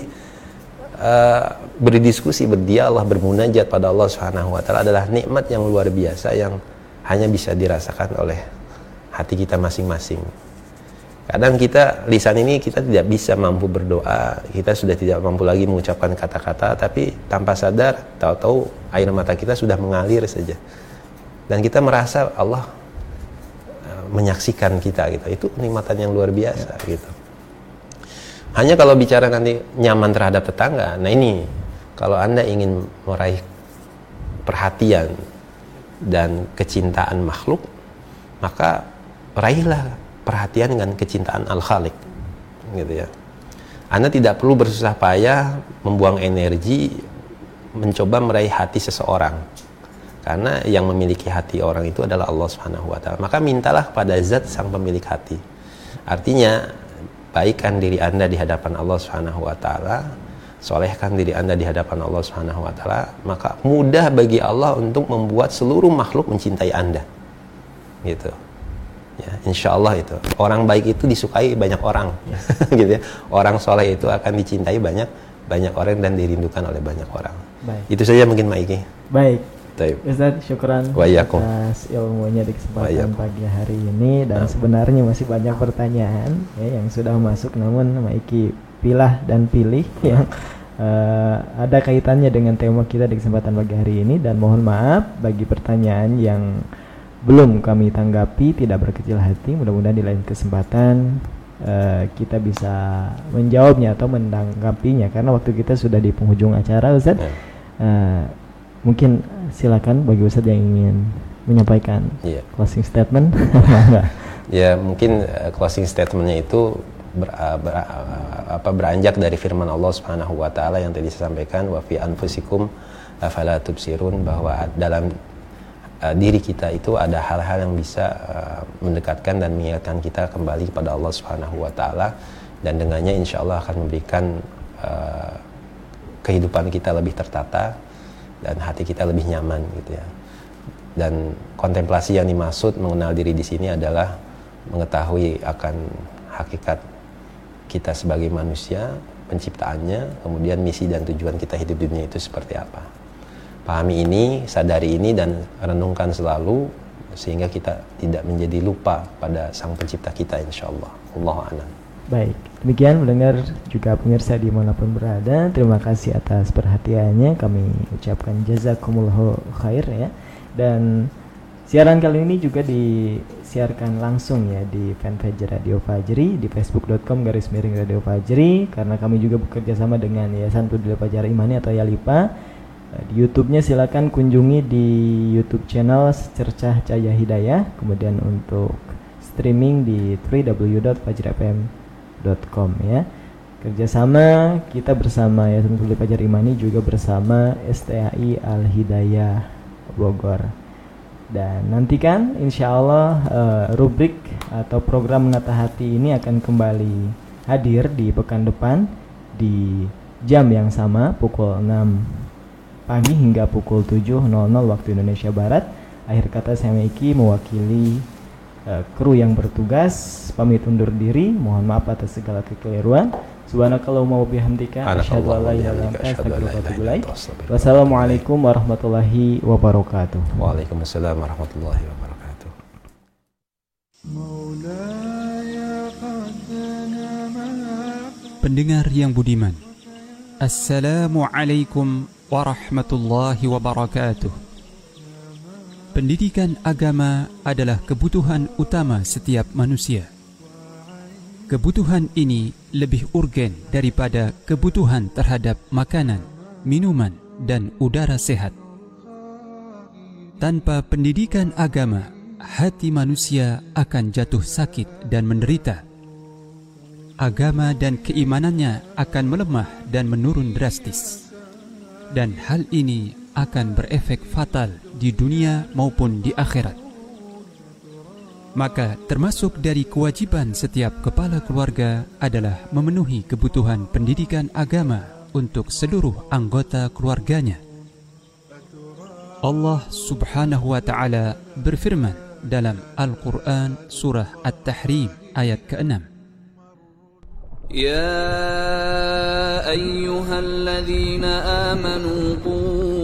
uh, berdiskusi, berdialog, bermunajat pada Allah Subhanahu Wa Taala adalah nikmat yang luar biasa yang hanya bisa dirasakan oleh hati kita masing-masing. Kadang kita, lisan ini kita tidak bisa mampu berdoa, kita sudah tidak mampu lagi mengucapkan kata-kata, tapi tanpa sadar, tahu-tahu air mata kita sudah mengalir saja. Dan kita merasa Allah uh, menyaksikan kita gitu. Itu kenikmatan yang luar biasa ya. Gitu. Hanya kalau bicara nanti nyaman terhadap tetangga, nah ini kalau Anda ingin meraih perhatian dan kecintaan makhluk, maka raihlah perhatian dengan kecintaan Al-Khaliq, gitu ya. Anda tidak perlu bersusah payah membuang energi mencoba meraih hati seseorang, karena yang memiliki hati orang itu adalah Allah Subhanahu Wa Taala. Maka mintalah kepada Zat sang pemilik hati. Artinya baikkan diri Anda di hadapan Allah Subhanahu Wa Taala, solehkan diri Anda di hadapan Allah Subhanahu Wa Taala, maka mudah bagi Allah untuk membuat seluruh makhluk mencintai Anda, gitu. Ya, insya Allah itu orang baik itu disukai banyak orang, gitu ya. Orang soleh itu akan dicintai banyak banyak orang dan dirindukan oleh banyak orang. Baik. Itu saja mungkin Maiki. Baik. Taib. Ustaz, syukran atas ilmunya di kesempatan pagi hari ini, dan nah. sebenarnya masih banyak pertanyaan ya, yang sudah masuk, namun Maiki pilah dan pilih nah. yang uh, ada kaitannya dengan tema kita di kesempatan pagi hari ini, dan mohon maaf bagi pertanyaan yang belum kami tanggapi, tidak berkecil hati. Mudah-mudahan di lain kesempatan uh, kita bisa menjawabnya atau menanggapinya, karena waktu kita sudah di penghujung acara, Ustaz. Ya. Uh, mungkin silakan bagi Ustaz yang ingin menyampaikan ya. closing statement. Ya, mungkin uh, closing statementnya itu ber, uh, ber, uh, apa, beranjak dari firman Allah Subhanahu Wa Taala yang tadi saya sampaikan, wa fi anfusikum afala tubsirun, bahwa dalam Uh, diri kita itu ada hal-hal yang bisa uh, mendekatkan dan mengingatkan kita kembali kepada Allah Subhanahu Wa Taala, dan dengannya insya Allah akan memberikan uh, kehidupan kita lebih tertata dan hati kita lebih nyaman, gitu ya. Dan kontemplasi yang dimaksud mengenal diri di sini adalah mengetahui akan hakikat kita sebagai manusia, penciptaannya, kemudian misi dan tujuan kita hidup di dunia itu seperti apa. Pahami ini, sadari ini, dan renungkan selalu sehingga kita tidak menjadi lupa pada sang pencipta kita, insya Allah. Allahu a'lam. Baik, demikian mendengar juga pemirsa dimanapun berada, terima kasih atas perhatiannya. Kami ucapkan jazakumullahu khair ya. Dan siaran kali ini juga disiarkan langsung ya di fanpage Radio Fajri di facebook dot com garis miring Radio Fajri, karena kami juga bekerja sama dengan Yayasan Peduli Fajar Imani atau Yalipa. Di YouTube-nya silakan kunjungi di YouTube channel Cercah Cahaya Hidayah. Kemudian untuk streaming di w w w dot fajri f m dot com ya. Kerjasama kita bersama Yayasan Peduli Fajar Imani juga bersama S T A I Al Hidayah Bogor. Dan nantikan insya Allah uh, rubrik atau program Menata Hati ini akan kembali hadir di pekan depan di jam yang sama pukul enam pagi hingga pukul tujuh nol nol waktu Indonesia Barat. Akhir kata saya Maiki mewakili uh, kru yang bertugas pamit undur diri. Mohon maaf atas segala kekeliruan. Subhanakallahumma wa bihamdika asyhadu an la ilaha illa anta astaghfiruka wa atubu ilaik. Wassalamualaikum warahmatullahi wabarakatuh. Waalaikumsalam warahmatullahi wabarakatuh. Pendengar yang budiman, Assalamualaikum warahmatullahi wabarakatuh. Pendidikan agama adalah kebutuhan utama setiap manusia. Kebutuhan ini lebih urgen daripada kebutuhan terhadap makanan, minuman, dan udara sehat. Tanpa pendidikan agama, hati manusia akan jatuh sakit dan menderita. Agama dan keimanannya akan melemah dan menurun drastis. Dan hal ini akan berefek fatal di dunia maupun di akhirat. Maka termasuk dari kewajiban setiap kepala keluarga adalah memenuhi kebutuhan pendidikan agama untuk seluruh anggota keluarganya. Allah Subhanahu wa Ta'ala berfirman dalam Al-Quran surah At-Tahrim ayat keenam. Ya ayyuhalladzina amanu qu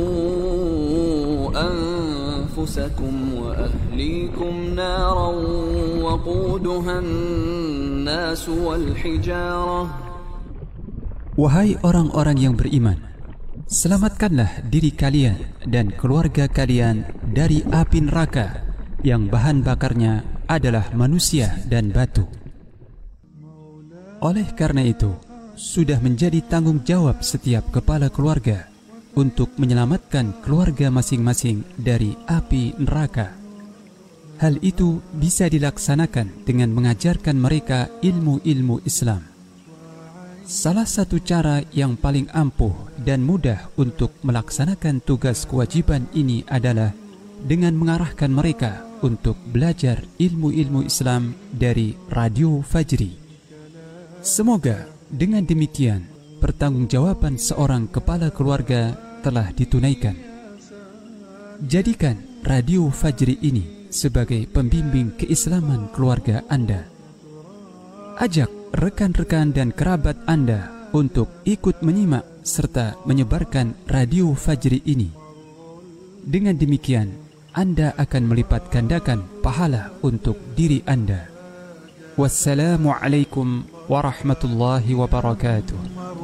anfusakum wa ahlikum naran waquduhan nas wal hijarah. Wahai orang-orang yang beriman, selamatkanlah diri kalian dan keluarga kalian dari api neraka yang bahan bakarnya adalah manusia dan batu. Oleh karena itu, sudah menjadi tanggung jawab setiap kepala keluarga untuk menyelamatkan keluarga masing-masing dari api neraka. Hal itu bisa dilaksanakan dengan mengajarkan mereka ilmu-ilmu Islam. Salah satu cara yang paling ampuh dan mudah untuk melaksanakan tugas kewajiban ini adalah dengan mengarahkan mereka untuk belajar ilmu-ilmu Islam dari Radio Fajri. Semoga dengan demikian pertanggungjawaban seorang kepala keluarga telah ditunaikan. Jadikan Radio Fajri ini sebagai pembimbing keislaman keluarga Anda. Ajak rekan-rekan dan kerabat Anda untuk ikut menyimak serta menyebarkan Radio Fajri ini. Dengan demikian, Anda akan melipat gandakan pahala untuk diri Anda. Wassalamualaikum warahmatullahi wabarakatuh.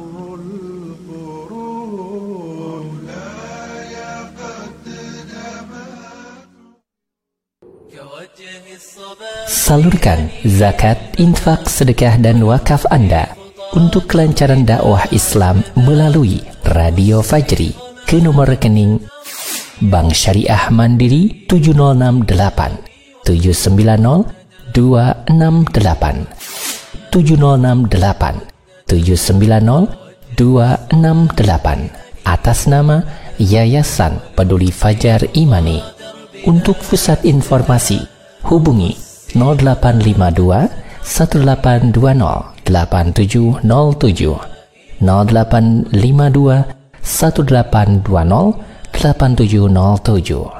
Salurkan zakat, infak, sedekah dan wakaf Anda untuk kelancaran dakwah Islam melalui Radio Fajri ke nomor rekening Bank Syariah Mandiri tujuh nol enam delapan tujuh sembilan nol dua enam delapan tujuh nol enam delapan tujuh sembilan nol dua enam delapan atas nama Yayasan Peduli Fajar Imani. Untuk pusat informasi hubungi nol delapan lima dua satu delapan dua nol delapan tujuh nol tujuh nol delapan lima dua satu delapan dua nol delapan tujuh nol tujuh.